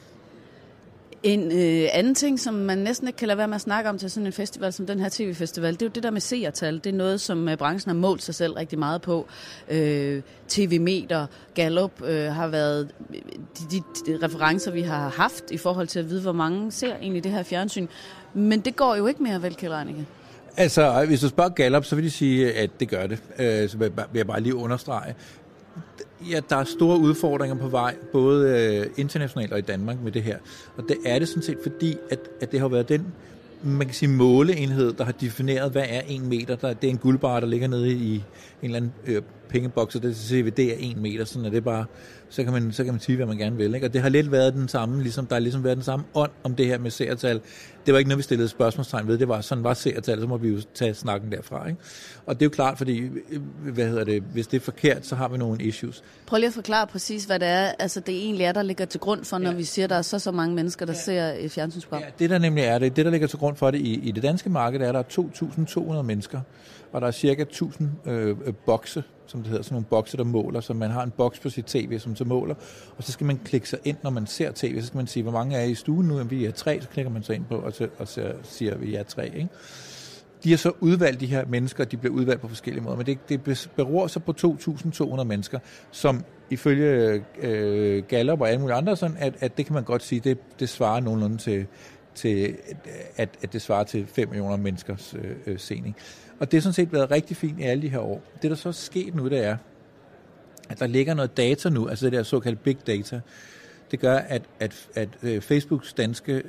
En anden ting, som man næsten ikke kan lade være med at snakke om til sådan en festival som den her tv-festival, det er jo det der med seertal. Det er noget, som branchen har målt sig selv rigtig meget på. TV-meter, Gallup har været de referencer, vi har haft i forhold til at vide, hvor mange ser egentlig det her fjernsyn. Men det går jo ikke mere, vel, Kjeld Reinicke? Altså, hvis du spørger Gallup, så vil de sige, at det gør det. Så vil jeg bare lige understrege. Ja, der er store udfordringer på vej, både internationalt og i Danmark med det her. Og det er det sådan set, fordi at det har været den, man kan sige, måleenhed, der har defineret, hvad er 1 meter. Det er en guldbar, der ligger nede i en eller anden pengeboks, og det CVD er 1 meter, sådan er det bare, så kan man sige, hvad man gerne vil. Ikke? Og det har lidt været den samme, ligesom, der har ligesom været den samme ånd om det her med seertal. Det var ikke noget, vi stillede spørgsmålstegn ved, det var sådan var seertal, så må vi jo tage snakken derfra. Ikke? Og det er jo klart, fordi, hvis det er forkert, så har vi nogle issues. Prøv lige at forklare præcis, hvad det er, altså det egentlig er, der ligger til grund for, når vi siger, der er så mange mennesker, der ser et fjernsynsprogram. Ja, det der nemlig er det, der ligger til grund for det i det danske marked, er der 2.200 mennesker, og der er cirka 1.000 bokse, som det hedder, sådan nogle bokse, der måler, så man har en boks på sit tv, som så måler, og så skal man klikke sig ind, når man ser tv, så skal man sige, hvor mange er i stuen nu, vi er 3, så klikker man sig ind på, og så siger vi, er 3, ikke? De har så udvalgt de her mennesker, de bliver udvalgt på forskellige måder, men det beror så på 2.200 mennesker, som ifølge Gallup og alle mulige andre, sådan, at det kan man godt sige, det svarer nogenlunde til at det svarer til 5 millioner menneskers sening. Og det har sådan set været rigtig fint i alle de her år. Det, der så er sket nu, det er, at der ligger noget data nu, altså det der såkaldt big data. Det gør, at Facebooks danske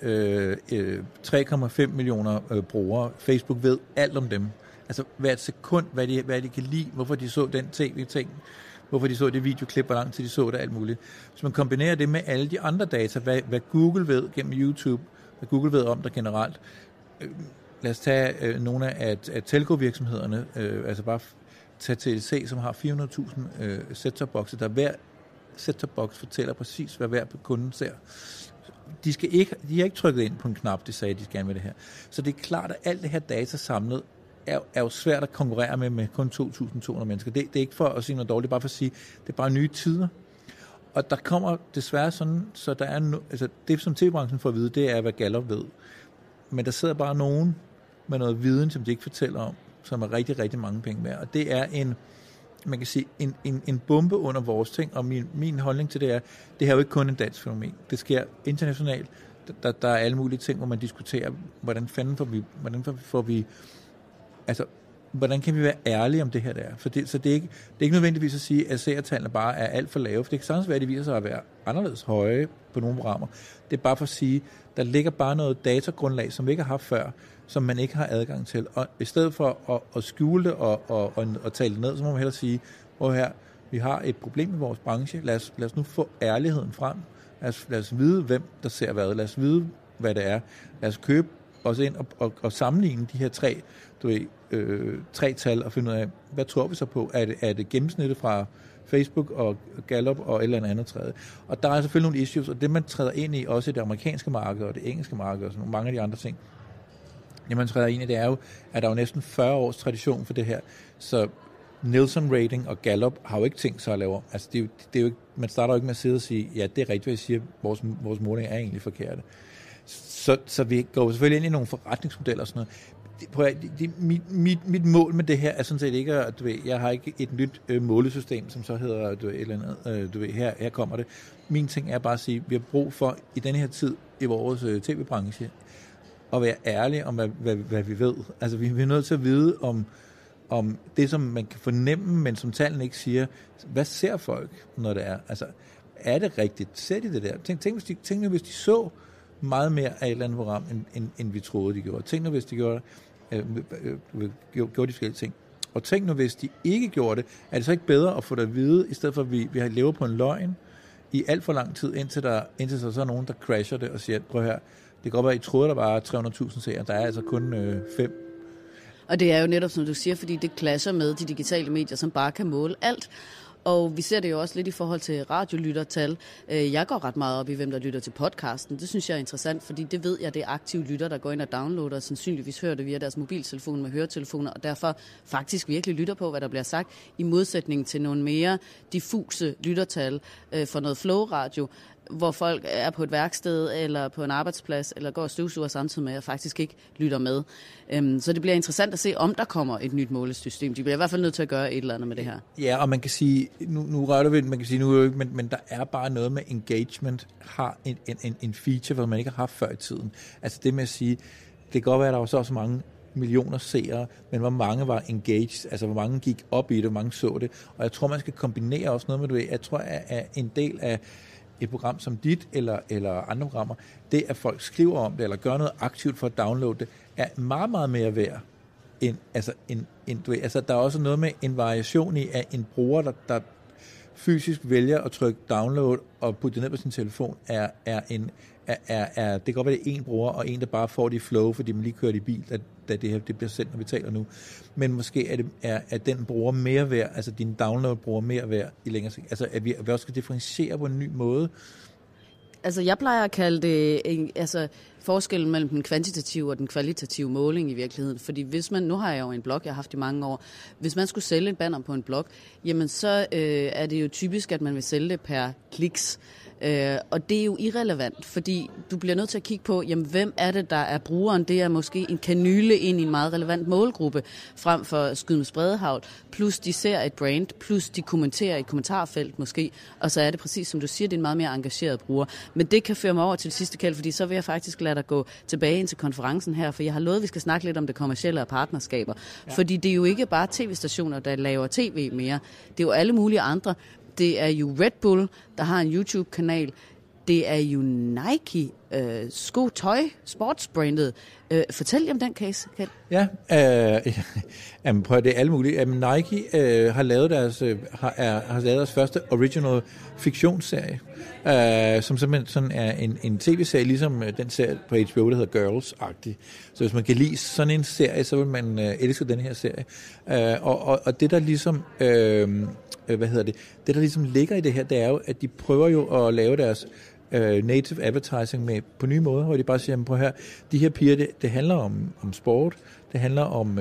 3,5 millioner brugere, Facebook ved alt om dem. Altså hvert sekund, hvad de kan lide, hvorfor de så den tv-ting, hvorfor de så det videoklip, hvor lang tid de så det, alt muligt. Hvis man kombinerer det med alle de andre data, hvad Google ved gennem YouTube, hvad Google ved om det generelt. Lad os tage nogle af telco-virksomhederne, altså bare tage TDC, som har 400.000 set-top-bokse, der hver set-top-boks fortæller præcis, hvad hver kunde ser. De har ikke trykket ind på en knap, de sagde, de skal gerne med det her. Så det er klart, at alt det her data samlet er jo svært at konkurrere med kun 2.200 mennesker. Det er ikke for at sige noget dårligt, bare for at sige, det er bare nye tider. Og der kommer desværre sådan, så der er altså det, som tv-branchen får at vide, det er, hvad Gallup ved. Men der sidder bare nogen med noget viden, som de ikke fortæller om, som er rigtig, rigtig mange penge værd. Og det er man kan sige, en bombe under vores ting, og min holdning til det er, det her er jo ikke kun en dansk fænomen. Det sker internationalt. Der er alle mulige ting, hvor man diskuterer, hvordan får vi altså, hvordan kan vi være ærlige om det her der? Så det er ikke nødvendigvis at sige, at seertallene bare er alt for lave, for det kan sagtens være, at de viser sig at være anderledes høje på nogle programmer. Det er bare for at sige, der ligger bare noget datagrundlag, som vi ikke har haft før, som man ikke har adgang til. Og i stedet for at skjule det og tale det ned, så må man hellere sige, her, vi har et problem i vores branche, lad os nu få ærligheden frem. Lad os vide, hvem der ser hvad. Lad os vide, hvad det er. Lad os købe os ind og sammenligne de her tre tal og finde ud af, hvad tror vi så på? Er det gennemsnittet fra Facebook og Gallup og et eller andet tredje? Og der er selvfølgelig nogle issues, og det man træder ind i, også i det amerikanske marked og det engelske marked og sådan mange af de andre ting, det man træder ind i, det er jo, at der er jo næsten 40 års tradition for det her. Så Nielsen Rating og Gallup har jo ikke tænkt sig at lave om. Altså, det er jo ikke, man starter jo ikke med at sidde og sige, ja, det er rigtigt, hvad jeg siger, vores målinger er egentlig forkerte. Så vi går selvfølgelig ind i nogle forretningsmodeller og sådan noget. Mit mål med det her er sådan set ikke, at jeg har ikke et nyt målesystem, som så hedder et eller andet, her kommer det. Min ting er bare at sige, at vi har brug for i denne her tid i vores tv-branche at være ærlige om, hvad vi ved. Altså, vi er nødt til at vide om det, som man kan fornemme, men som tallene ikke siger. Hvad ser folk, når det er? Altså, er det rigtigt? Ser de det der? Tænk nu, hvis de så meget mere af et eller andet program, end vi troede, de gjorde. Tænk nu, hvis de gjorde de forskellige ting. Og tænk nu, hvis de ikke gjorde det, er det så ikke bedre at få det at vide, i stedet for at vi lever på en løgn i alt for lang tid, indtil så er nogen, der crasher det og siger, prøv her, det kan godt være, at I troede, der var 300.000 seere, der er altså kun 5. Og det er jo netop, som du siger, fordi det clasher med de digitale medier, som bare kan måle alt. Og vi ser det jo også lidt i forhold til radiolyttertal. Jeg går ret meget op i, hvem der lytter til podcasten. Det synes jeg er interessant, fordi det ved jeg, det er aktive lytter, der går ind og downloader, og sandsynligvis hører det via deres mobiltelefon med høretelefoner, og derfor faktisk virkelig lytter på, hvad der bliver sagt, i modsætning til nogle mere diffuse lyttertal for noget flow-radio, hvor folk er på et værksted eller på en arbejdsplads eller går og støvsuger samtidig med, at faktisk ikke lytter med. Så det bliver interessant at se, om der kommer et nyt målesystem. De bliver i hvert fald nødt til at gøre et eller andet med det her. Ja, og man kan sige, nu rører vi, man kan sige, nu men der er bare noget med engagement, har en feature, hvor man ikke har haft før i tiden. Altså det med at sige, det kan godt være, at der var så mange millioner seere, men hvor mange var engaged, altså hvor mange gik op i det, hvor mange så det. Og jeg tror, man skal kombinere også noget med det. Jeg tror, at en del af et program som dit eller andre programmer, det at folk skriver om det, eller gør noget aktivt for at downloade det, er meget, meget mere værd end der er også noget med en variation i, at en bruger, der fysisk vælger at trykke download og putte det ned på sin telefon, det kan godt være, det er en bruger, og en, der bare får det i flow, fordi man lige kører i bil, da det her det bliver sendt, når vi taler nu. Men måske er den bruger mere værd, altså din download-bruger mere værd i længere sigt. Altså at vi også skal differentiere på en ny måde. Altså jeg plejer at kalde det forskellen mellem den kvantitative og den kvalitative måling i virkeligheden. Fordi hvis man, nu har jeg jo en blog, jeg har haft i mange år, hvis man skulle sælge en banner på en blog, jamen så er det jo typisk, at man vil sælge det per kliks. Og det er jo irrelevant, fordi du bliver nødt til at kigge på, jamen, hvem er det, der er brugeren? Det er måske en kanyle ind i en meget relevant målgruppe, frem for at skyde med spredehagl. Plus de ser et brand, plus de kommenterer i et kommentarfelt måske, og så er det præcis som du siger, det er en meget mere engageret bruger. Men det kan føre mig over til det sidste kald, fordi så vil jeg faktisk lade dig gå tilbage ind til konferencen her, for jeg har lovet, at vi skal snakke lidt om det kommercielle og partnerskaber. Ja. Fordi det er jo ikke bare tv-stationer, der laver tv mere. Det er jo alle mulige andre. Det er jo Red Bull, der har en YouTube-kanal. Det er jo Nike, sko-tøj, sportsbrandet. Fortæl lige om den case, Kjeld. Ja, prøv at det er alle mulige. Nike har lavet deres første original fiktionsserie, som simpelthen sådan er en tv-serie, ligesom den serie på HBO, der hedder Girls-agtig. Så hvis man kan lide sådan en serie, så vil man elske den her serie. Og det der ligesom... det der ligesom ligger i det her, det er jo, at de prøver jo at lave deres native advertising med på nye måder, hvor de bare siger, prøv her, de her piger, det handler om sport, det handler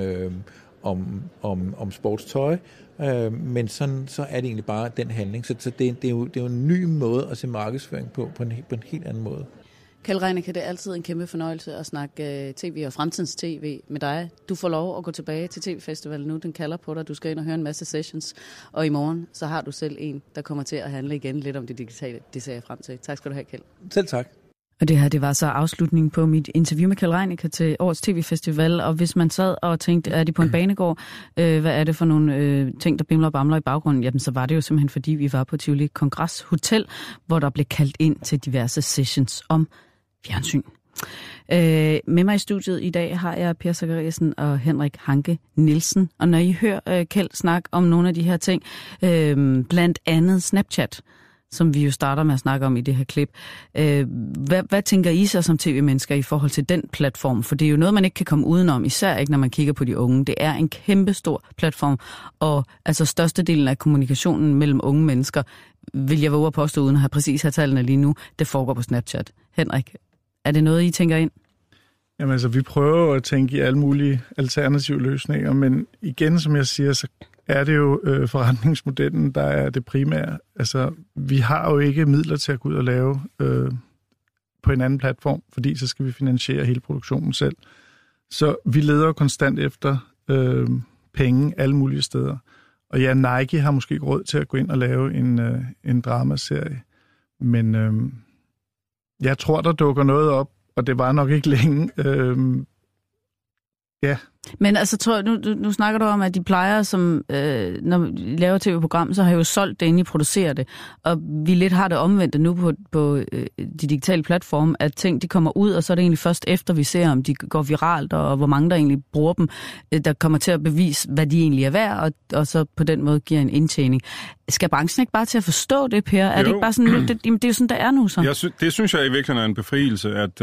om sportstøj, men sådan, så er det egentlig bare den handling. Så det er jo en ny måde at se markedsføring på en helt anden måde. Kjeld Reinicke, det er altid en kæmpe fornøjelse at snakke tv og fremtidens tv med dig. Du får lov at gå tilbage til TV-festivalen nu. Den kalder på dig. Du skal ind og høre en masse sessions. Og i morgen, så har du selv en, der kommer til at handle igen lidt om det digitale. Det ser jeg frem til. Tak skal du have, Kjeld. Selv tak. Og det her, det var så afslutningen på mit interview med Kjeld Reinicke til årets tv-festival. Og hvis man sad og tænkte, er de på en banegård? Hvad er det for nogle ting, der bimler og bamler i baggrunden? Jamen, så var det jo simpelthen, fordi vi var på Tivoli Kongress Hotel, hvor der blev kaldt ind til diverse sessions om fjernsyn. Med mig i studiet i dag har jeg Per Zachariasen og Henrik Hanke Nielsen. Og når I hører Kjeld snakke om nogle af de her ting, blandt andet Snapchat, som vi jo starter med at snakke om i det her klip. Hvad tænker I så som tv-mennesker i forhold til den platform? For det er jo noget, man ikke kan komme udenom, især ikke når man kigger på de unge. Det er en kæmpe stor platform, og altså størstedelen af kommunikationen mellem unge mennesker, vil jeg våge at påstå uden at have præcis her tallene lige nu, det foregår på Snapchat. Henrik, er det noget, I tænker ind? Jamen altså, vi prøver at tænke i alle mulige alternative løsninger, men igen, som jeg siger, så er det jo forretningsmodellen, der er det primære. Altså, vi har jo ikke midler til at gå ud og lave på en anden platform, fordi så skal vi finansiere hele produktionen selv. Så vi leder konstant efter penge alle mulige steder. Og ja, Nike har måske ikke råd til at gå ind og lave en dramaserie, men jeg tror, der dukker noget op, og det var nok ikke længe, Ja. Men altså, nu snakker du om, at de plejer, som når de laver tv-program, så har jo solgt det, inden I producerer det. Og vi lidt har det omvendt nu på de digitale platforme, at ting de kommer ud, og så er det egentlig først efter, vi ser, om de går viralt, og hvor mange der egentlig bruger dem, der kommer til at bevise, hvad de egentlig er værd, og så på den måde giver en indtjening. Skal branchen ikke bare til at forstå det, Per? Er det ikke bare sådan, det er jo sådan, der er nu så? Det synes jeg i virkeligheden er en befrielse, at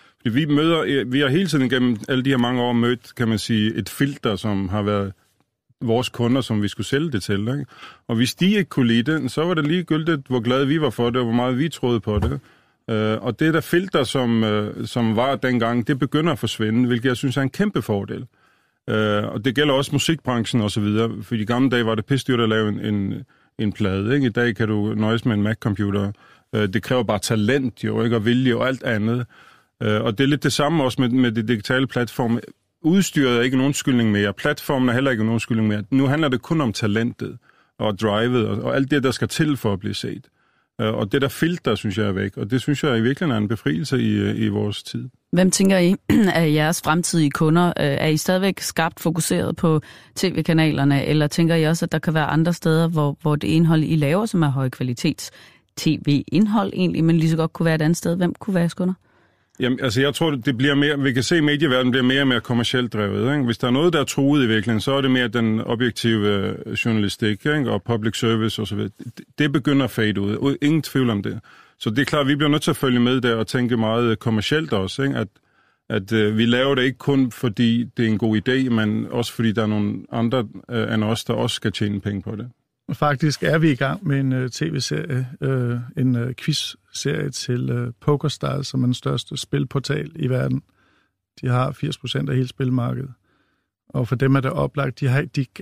vi har hele tiden gennem alle de her mange år mødt, kan man sige, et filter, som har været vores kunder, som vi skulle sælge det til. Ikke? Og hvis de ikke kunne lide det, så var det ligegyldigt, hvor glade vi var for det, og hvor meget vi troede på det. Og det der filter, som var dengang, det begynder at forsvinde, hvilket jeg synes er en kæmpe fordel. Og det gælder også musikbranchen og så videre, for i gamle dage var det pissdyrt at lave en plade. Ikke? I dag kan du nøjes med en Mac-computer. Det kræver bare talent jo, ikke? Og vilje og alt andet. Og det er lidt det samme også med de digitale platforme. Udstyret er ikke nogen undskyldning mere. Platformen er heller ikke nogen undskyldning mere. Nu handler det kun om talentet og drivet og alt det, der skal til for at blive set. Og det der filter, synes jeg er væk. Og det synes jeg i virkeligheden er en befrielse i vores tid. Hvem tænker I af jeres fremtidige kunder? Er I stadigvæk skarpt fokuseret på tv-kanalerne, eller tænker I også, at der kan være andre steder, hvor det indhold, I laver, som er højkvalitets tv-indhold egentlig, men lige så godt kunne være et andet sted? Hvem kunne være jeres kunder? Jamen, altså jeg tror, det bliver mere, vi kan se, at medieverdenen bliver mere og mere kommercielt drevet. Ikke? Hvis der er noget, der er truet i virkeligheden, så er det mere den objektive journalistik, ikke? Og public service osv. Det begynder at fade ud. Ingen tvivl om det. Så det er klart, at vi bliver nødt til at følge med der og tænke meget kommercielt også. Ikke? At vi laver det ikke kun, fordi det er en god idé, men også fordi der er nogle andre end os, der også skal tjene penge på det. Faktisk er vi i gang med en tv-serie, en quiz-serie til PokerStars, som er den største spilportal i verden. De har 80% af hele spilmarkedet. Og for dem er det oplagt, de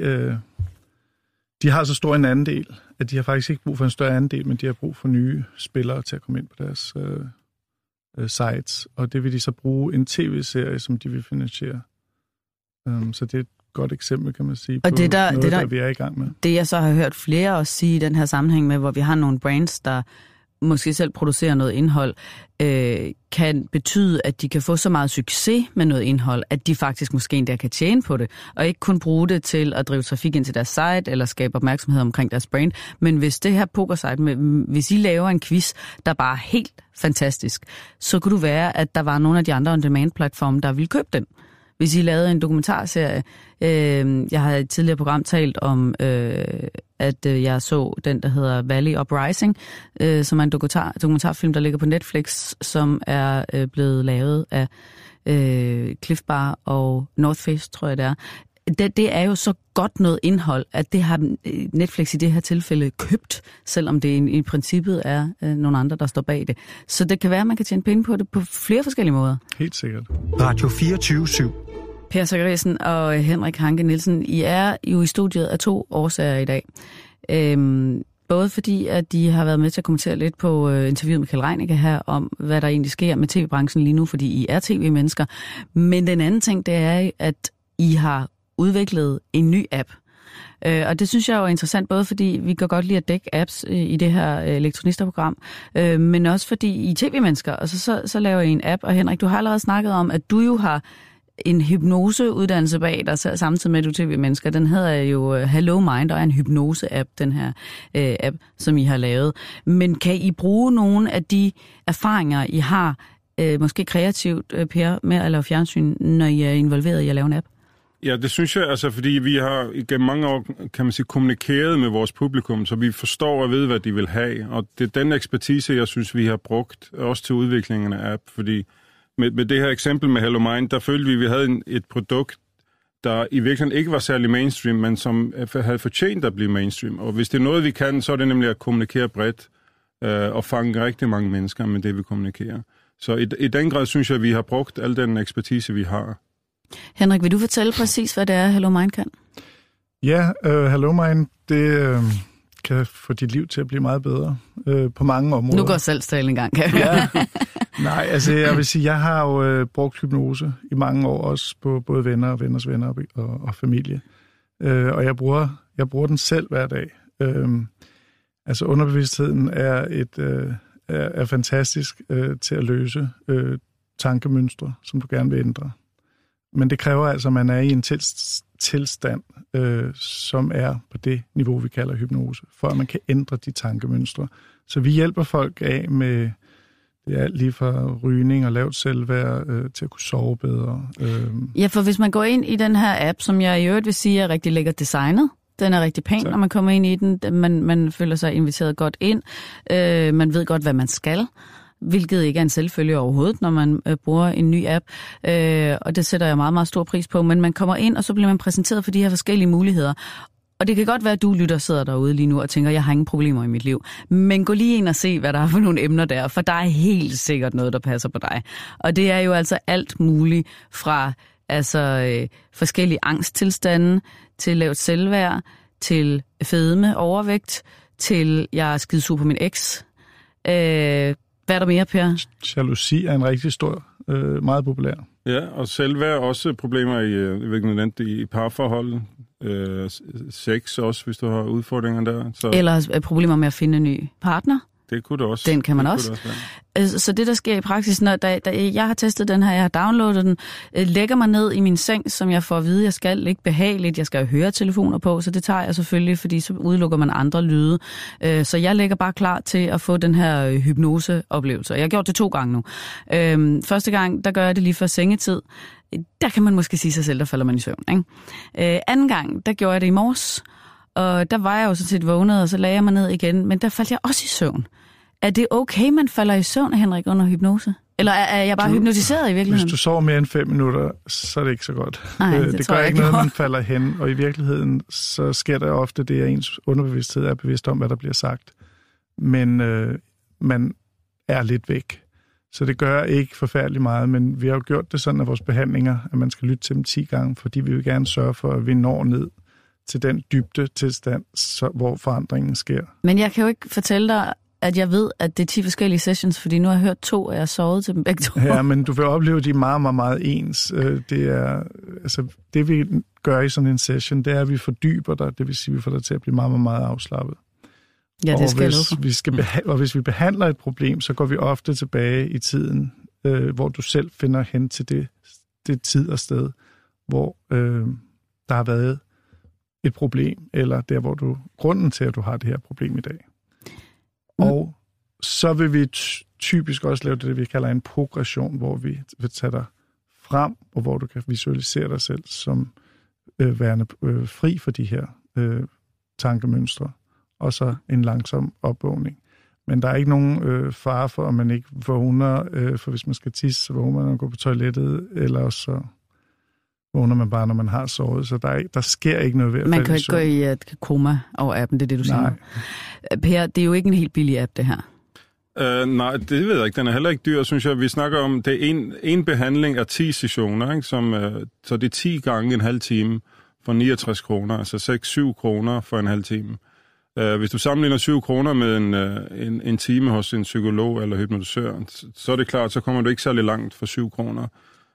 har så stor en andel, at de har faktisk ikke brug for en større andel, men de har brug for nye spillere til at komme ind på deres sites. Og det vil de så bruge en tv-serie, som de vil finansiere. Så det er godt eksempel, kan man sige, på noget, der vi er i gang med. Det, jeg så har hørt flere også sige i den her sammenhæng med, hvor vi har nogle brands, der måske selv producerer noget indhold, kan betyde, at de kan få så meget succes med noget indhold, at de faktisk måske endda kan tjene på det, og ikke kun bruge det til at drive trafik ind til deres site, eller skabe opmærksomhed omkring deres brand. Men hvis det her pokersite, hvis I laver en quiz, der bare er helt fantastisk, så kunne det være, at der var nogle af de andre on-demand-platforme, der ville købe den. Hvis I lavede en dokumentarserie, jeg har i et tidligere program talt om, at jeg så den, der hedder Valley Uprising, som er en dokumentarfilm, der ligger på Netflix, som er blevet lavet af Cliff Bar og North Face, tror jeg det er. Det er jo så godt noget indhold, at det har Netflix i det her tilfælde købt, selvom det i princippet er nogle andre, der står bag det. Så det kan være, at man kan tjene penge på det på flere forskellige måder. Helt sikkert. Radio 24/7. Per Zachariasen og Henrik Hanke Nielsen, I er jo i studiet af 2 årsager i dag. Både fordi, at de har været med til at kommentere lidt på interviewet med Kjeld Reinicke her, om hvad der egentlig sker med tv-branchen lige nu, fordi I er tv-mennesker. Men den anden ting, det er, at I har udviklet en ny app. Og det synes jeg jo er interessant, både fordi vi kan godt lide at dække apps i det her elektronisterprogram, men også fordi I er tv-mennesker, og så laver I en app. Og Henrik, du har allerede snakket om, at du jo har en hypnoseuddannelse bag dig, samtidig med, at du er tv-mennesker. Den hedder jo Hello Mind, og er en hypnose-app, den her app, som I har lavet. Men kan I bruge nogle af de erfaringer, I har, måske kreativt, Per, med at lave fjernsyn, når I er involveret i at lave en app? Ja, det synes jeg, altså, fordi vi har gennem mange år, kan man sige, kommunikeret med vores publikum, så vi forstår og ved, hvad de vil have. Og det er den ekspertise, jeg synes, vi har brugt, også til udviklingen af app, fordi med det her eksempel med Hello Mind, der følte vi, at vi havde et produkt, der i virkeligheden ikke var særlig mainstream, men som havde fortjent at blive mainstream. Og hvis det er noget, vi kan, så er det nemlig at kommunikere bredt og fange rigtig mange mennesker med det, vi kommunikerer. Så i den grad synes jeg, at vi har brugt al den ekspertise, vi har. Henrik, vil du fortælle præcis, hvad det er, Hello Mind kan? Ja, Hello Mind, det kan få dit liv til at blive meget bedre på mange områder. Nu går salgstalen en gang, kan jeg ja. Nej, altså jeg vil sige, jeg har jo brugt hypnose i mange år, også på både venner og venners venner og familie. Og jeg bruger den selv hver dag. Altså underbevidstheden er fantastisk til at løse tankemønstre, som du gerne vil ændre. Men det kræver altså, at man er i en tilstand, som er på det niveau, vi kalder hypnose, for at man kan ændre de tankemønstre. Så vi hjælper folk af med det er alt lige fra rygning og lavt selvværd til at kunne sove bedre. Ja, for hvis man går ind i den her app, som jeg i øvrigt vil sige er rigtig lækkert designet, den er rigtig pæn, når man kommer ind i den. Man føler sig inviteret godt ind. Man ved godt, hvad man skal, hvilket ikke er en selvfølge overhovedet, når man bruger en ny app. Og det sætter jeg meget, meget stor pris på. Men man kommer ind, og så bliver man præsenteret for de her forskellige muligheder. Og det kan godt være, at du sidder derude lige nu og tænker, jeg har ingen problemer i mit liv. Men gå lige ind og se, hvad der er for nogle emner der, for der er helt sikkert noget, der passer på dig. Og det er jo altså alt muligt fra forskellige angsttilstande, til lavt selvværd, til fedme, overvægt, til jeg er skidesur på min eks. Hvad er der mere, Per? Jalousi er en rigtig stor, meget populær. Ja, og selvværd også problemer i parforholdet. Sex også, hvis du har udfordringer der. Så eller problemer med at finde en ny partner. Det kunne det også. Den kan man også. Så det, der sker i praksis, når jeg har testet den her, jeg har downloadet den, lægger mig ned i min seng, som jeg får at vide, jeg skal ligge behageligt, jeg skal have høretelefoner på, så det tager jeg selvfølgelig, fordi så udelukker man andre lyde. Så jeg ligger bare klar til at få den her hypnoseoplevelse. Jeg har gjort det 2 gange nu. Første gang, der gør jeg det lige før sengetid. Der kan man måske sige sig selv, der falder man i søvn, ikke? Anden gang, der gjorde jeg det i morges, og der var jeg jo sådan set vågnet, og så lagde jeg mig ned igen, men der faldt jeg også i søvn. Er det okay, man falder i søvn, Henrik, under hypnose? Eller er jeg bare hypnotiseret i virkeligheden? Hvis du sover mere end 5 minutter, så er det ikke så godt. Nej, det gør ikke noget, man falder hen, og i virkeligheden, så sker der ofte det, at ens underbevidsthed er bevidst om, hvad der bliver sagt. Men man er lidt væk. Så det gør ikke forfærdeligt meget, men vi har jo gjort det sådan af vores behandlinger, at man skal lytte til dem 10 gange, fordi vi vil gerne sørge for, at vi når ned til den dybde tilstand, hvor forandringen sker. Men jeg kan jo ikke fortælle dig, at jeg ved, at det er 10 forskellige sessions, fordi nu har jeg hørt 2, og jeg har sovet til dem begge 2. Ja, men du vil opleve, at de er meget, meget, meget ens. Det er, altså, det vi gør i sådan en session, det er, at vi fordyber dig, det vil sige, at vi får dig til at blive meget, meget, meget afslappet. Ja, det skal og hvis vi behandler et problem, så går vi ofte tilbage i tiden, hvor du selv finder hen til det tid og sted, hvor der har været et problem, eller der, hvor grunden til, at du har det her problem i dag. Og så vil vi typisk også lave det, vi kalder en progression, hvor vi vil tage dig frem, og hvor du kan visualisere dig selv som værende fri for de her tankemønstre, og så en langsom opvågning. Men der er ikke nogen fare for, at man ikke vågner, for hvis man skal tisse, så vågner man, når man går på toilettet, eller så vågner man bare, når man har sovet, så der sker ikke noget ved at man kan ikke gå i et koma over appen, det er det, du siger. Nej. Per, det er jo ikke en helt billig app, det her. Nej, det ved jeg ikke. Den er heller ikke dyr, synes jeg. Vi snakker om, det er en behandling af 10 sessioner, ikke? Så det er 10 gange en halv time for 69 kroner, altså 6-7 kroner for en halv time. Hvis du sammenligner 7 kroner med en time hos en psykolog eller hypnotisør, så er det klart, så kommer du ikke særlig langt for 7 kroner.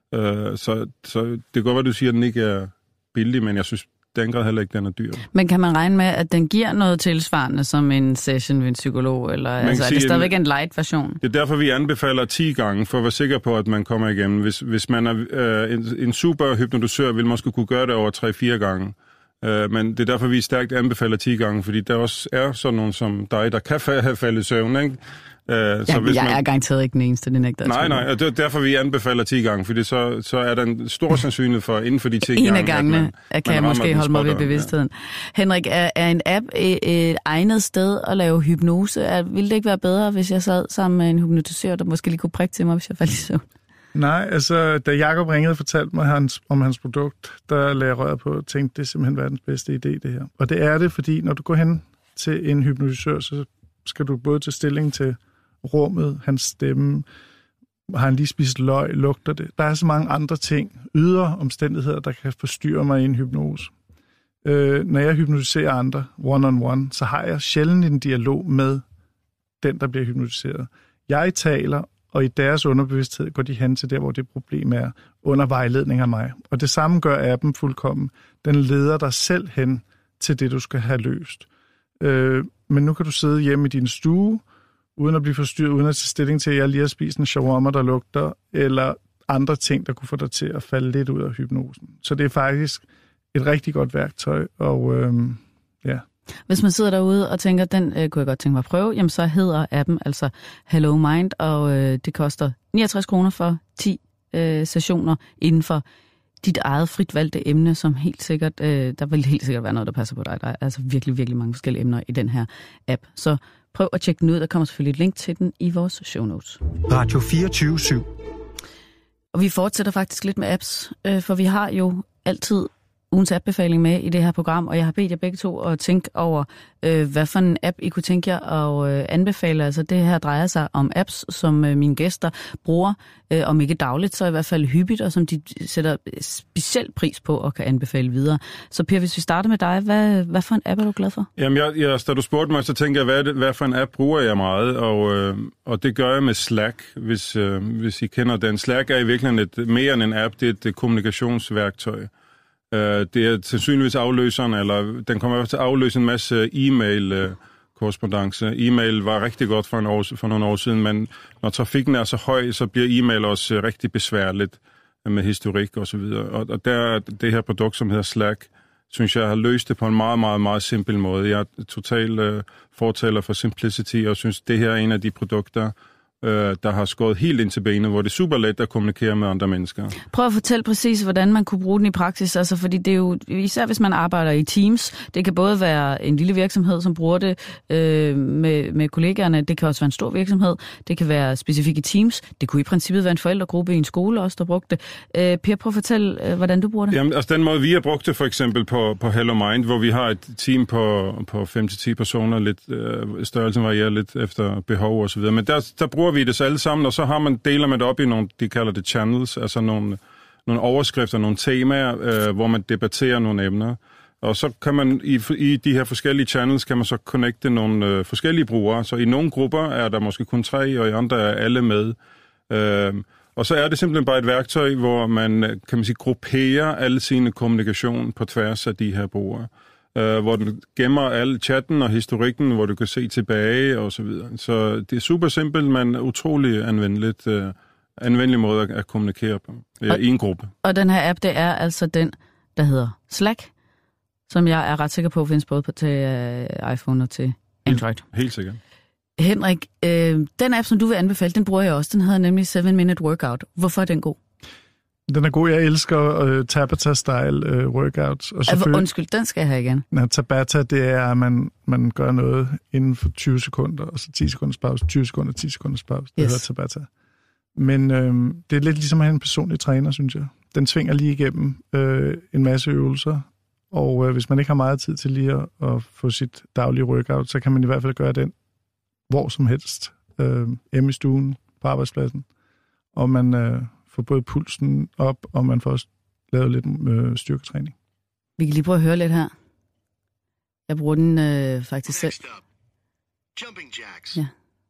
Så det kan godt være, du siger, at den ikke er billig, men jeg synes, den grad heller ikke, den er dyr. Men kan man regne med, at den giver noget tilsvarende som en session ved en psykolog? Eller altså, er det stadigvæk en light-version? Det er derfor, vi anbefaler 10 gange, for at være sikker på, at man kommer igennem. Hvis man er en super hypnotisør, vil måske kunne gøre det over 3-4 gange. Men det er derfor, vi stærkt anbefaler 10 gange, fordi der også er sådan nogen som dig, der kan have faldet i søvn, ikke? Så hvis jeg er garanteret ikke den eneste, det nægter. Nej, og det er derfor, vi anbefaler 10 gange, fordi så er der en stor sandsynlighed for, inden for de 10 gange... En af gangene kan jeg måske holde mig ved bevidstheden. Ja. Henrik, er en app et egnet sted at lave hypnose? Ville det ikke være bedre, hvis jeg sad sammen med en hypnotisør, der måske lige kunne prikke til mig, hvis jeg faldt i søvn? Nej, altså, da Jacob ringede og fortalte mig om hans produkt, der lagde jeg røret på og tænkte, det er simpelthen verdens bedste idé, det her. Og det er det, fordi når du går hen til en hypnotisør, så skal du både tage stilling til rummet, hans stemme, har han lige spist løg, lugter det. Der er så mange andre ting, ydre omstændigheder, der kan forstyrre mig i en hypnose. Når jeg hypnotiserer andre one-on-one, så har jeg sjældent en dialog med den, der bliver hypnotiseret. Jeg taler, og i deres underbevidsthed går de hen til der, hvor det problem er, under vejledning af mig. Og det samme gør appen fuldkommen. Den leder dig selv hen til det, du skal have løst. Men nu kan du sidde hjemme i din stue, uden at blive forstyrret, uden at tage stilling til, at jeg lige har spist en shawarma, der lugter, eller andre ting, der kunne få dig til at falde lidt ud af hypnosen. Så det er faktisk et rigtig godt værktøj, og ja. Hvis man sidder derude og tænker, den kunne jeg godt tænke mig at prøve, jamen så hedder appen altså Hello Mind, og det koster 69 kroner for 10 sessioner inden for dit eget frit valgte emne, som helt sikkert, der vil helt sikkert være noget, der passer på dig. Der er altså virkelig, virkelig mange forskellige emner i den her app. Så prøv at tjekke den ud. Der kommer selvfølgelig et link til den i vores show notes. Radio 24/7. Og vi fortsætter faktisk lidt med apps, for vi har jo altid ugens appbefaling med i det her program, og jeg har bedt jer begge to at tænke over, hvad for en app I kunne tænke jer at anbefale. Altså det her drejer sig om apps, som mine gæster bruger, om ikke dagligt, så i hvert fald hyppigt, og som de sætter speciel pris på og kan anbefale videre. Så Per, hvis vi starter med dig, hvad for en app er du glad for? Jamen, da du spurgte mig, så tænker jeg, hvad for en app bruger jeg meget, og det gør jeg med Slack, hvis I kender den. Slack er i virkeligheden mere end en app, det er et kommunikationsværktøj. Det er sandsynligvis afløseren, eller den kommer til at afløse en masse e-mail-korrespondance. E-mail var rigtig godt for nogle år siden, men når trafikken er så høj, så bliver e-mail også rigtig besværligt med historik og så videre. Og der er det her produkt, som hedder Slack, synes jeg har løst det på en meget, meget, meget simpel måde. Jeg er total fortaler for simplicity, og synes, det her er en af de produkter, der har skåret helt ind til benet, hvor det er super let at kommunikere med andre mennesker. Prøv at fortælle præcis, hvordan man kunne bruge den i praksis, altså fordi det er jo, især hvis man arbejder i Teams, det kan både være en lille virksomhed, som bruger det med kollegaerne, det kan også være en stor virksomhed, det kan være specifikke teams, det kunne i princippet være en forældregruppe i en skole også, der brugte det. Per, prøv at fortælle, hvordan du bruger det. Jamen, altså den måde, vi har brugt det for eksempel på Hello Mind, hvor vi har et team på 5-10 personer, lidt størrelsen varierer lidt efter behov og så videre, men der bruger vi det så alle sammen, og så deler man det op i nogle, de kalder det channels, altså nogle overskrifter, nogle temaer, hvor man debatterer nogle emner. Og så kan man i de her forskellige channels, kan man så connecte nogle forskellige brugere. Så i nogle grupper er der måske kun 3, og i andre er alle med. Og så er det simpelthen bare et værktøj, hvor man, kan man sige, grupperer alle sine kommunikation på tværs af de her brugere. Hvor den gemmer al chatten og historikken, hvor du kan se tilbage og så videre. Så det er super simpelt, men utrolig anvendelig måde at kommunikere på i en gruppe. Og den her app, det er altså den, der hedder Slack, som jeg er ret sikker på findes både til iPhone og til Android. Helt sikkert. Henrik, den app, som du vil anbefale, den bruger jeg også. Den hedder nemlig 7-Minute Workout. Hvorfor er den god? Den er god. Jeg elsker Tabata-style workouts. Og Undskyld, den skal jeg have igen. Tabata, det er, at man gør noget inden for 20 sekunder, og så 10 sekunders pause, 20 sekunder, 10 sekunders pause. Det hedder Tabata. Men det er lidt ligesom at have en personlig træner, synes jeg. Den tvinger lige igennem en masse øvelser, og hvis man ikke har meget tid til lige at få sit daglige workout, så kan man i hvert fald gøre den hvor som helst. Hjemme i stuen, på arbejdspladsen, og man får både pulsen op, og man får også lavet lidt styrketræning. Vi kan lige prøve at høre lidt her. Jeg bruger den faktisk selv. Jumping jacks. Ja.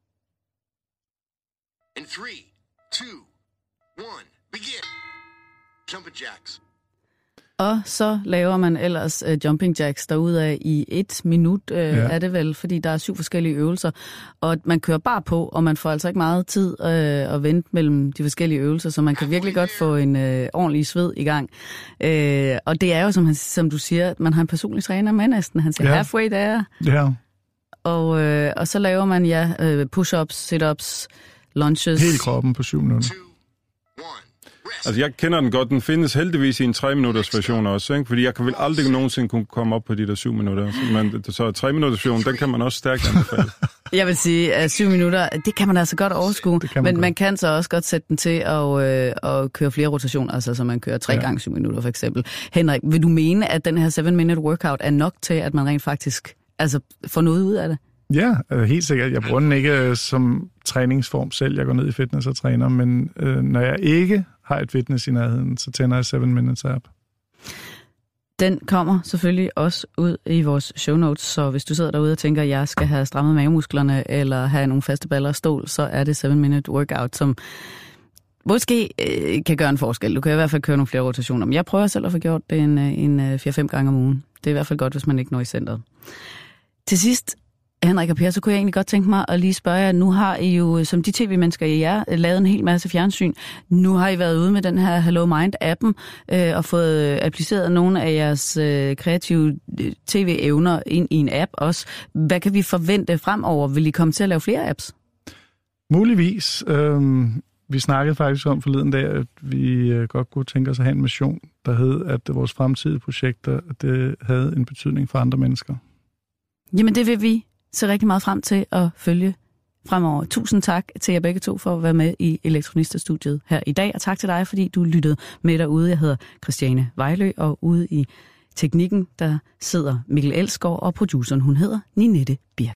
In 3, 2, 1, begin. Jumping jacks. Og så laver man ellers jumping jacks derudad i 1 minut, er det vel, fordi der er 7 forskellige øvelser. Og man kører bare på, og man får altså ikke meget tid at vente mellem de forskellige øvelser, så man kan virkelig godt få en ordentlig sved i gang. Og det er jo, som du siger, man har en personlig træner med næsten. Han siger halfway there. Ja. Og så laver man push-ups, sit-ups, lunges. Hele kroppen på 7 minutter. Altså, jeg kender den godt. Den findes heldigvis i en 3-minutters version også, ikke? Fordi jeg kan vel aldrig nogensinde kunne komme op på de der 7 minutter. Så 3-minutters version, den kan man også stærkt anbefale. Jeg vil sige, at 7 minutter, det kan man altså godt overskue. Man kan så også godt sætte den til at køre flere rotationer, altså så man kører 3 gange 7 minutter for eksempel. Henrik, vil du mene, at den her 7-minute workout er nok til, at man rent faktisk får noget ud af det? Ja, helt sikkert. Jeg bruger den ikke som træningsform selv. Jeg går ned i fitness og træner, men når jeg ikke har et fitness i nærheden, så tænder jeg 7 minutes app. Den kommer selvfølgelig også ud i vores show notes, så hvis du sidder derude og tænker, at jeg skal have strammet mavemusklerne eller have nogle faste baller og stål, så er det 7-minute workout, som måske kan gøre en forskel. Du kan i hvert fald køre nogle flere rotationer, men jeg prøver selv at få gjort det en 4-5 gange om ugen. Det er i hvert fald godt, hvis man ikke når i centret. Til sidst, Henrik og Per, så kunne jeg egentlig godt tænke mig at lige spørge jer, nu har I jo, som de tv-mennesker I er, lavet en hel masse fjernsyn. Nu har I været ude med den her Hello Mind-appen og fået appliceret nogle af jeres kreative tv-evner ind i en app også. Hvad kan vi forvente fremover? Vil I komme til at lave flere apps? Muligvis. Vi snakkede faktisk om forleden dag, at vi godt kunne tænke os at have en mission, der hed, at vores fremtidige projekter det havde en betydning for andre mennesker. Jamen det vil vi se rigtig meget frem til at følge fremover. Tusind tak til jer begge to for at være med i Elektronisterstudiet her i dag, og tak til dig, fordi du lyttede med derude. Jeg hedder Christiane Vejlø, og ude i teknikken, der sidder Mikkel Elsgaard, og produceren, hun hedder Ninette Birk.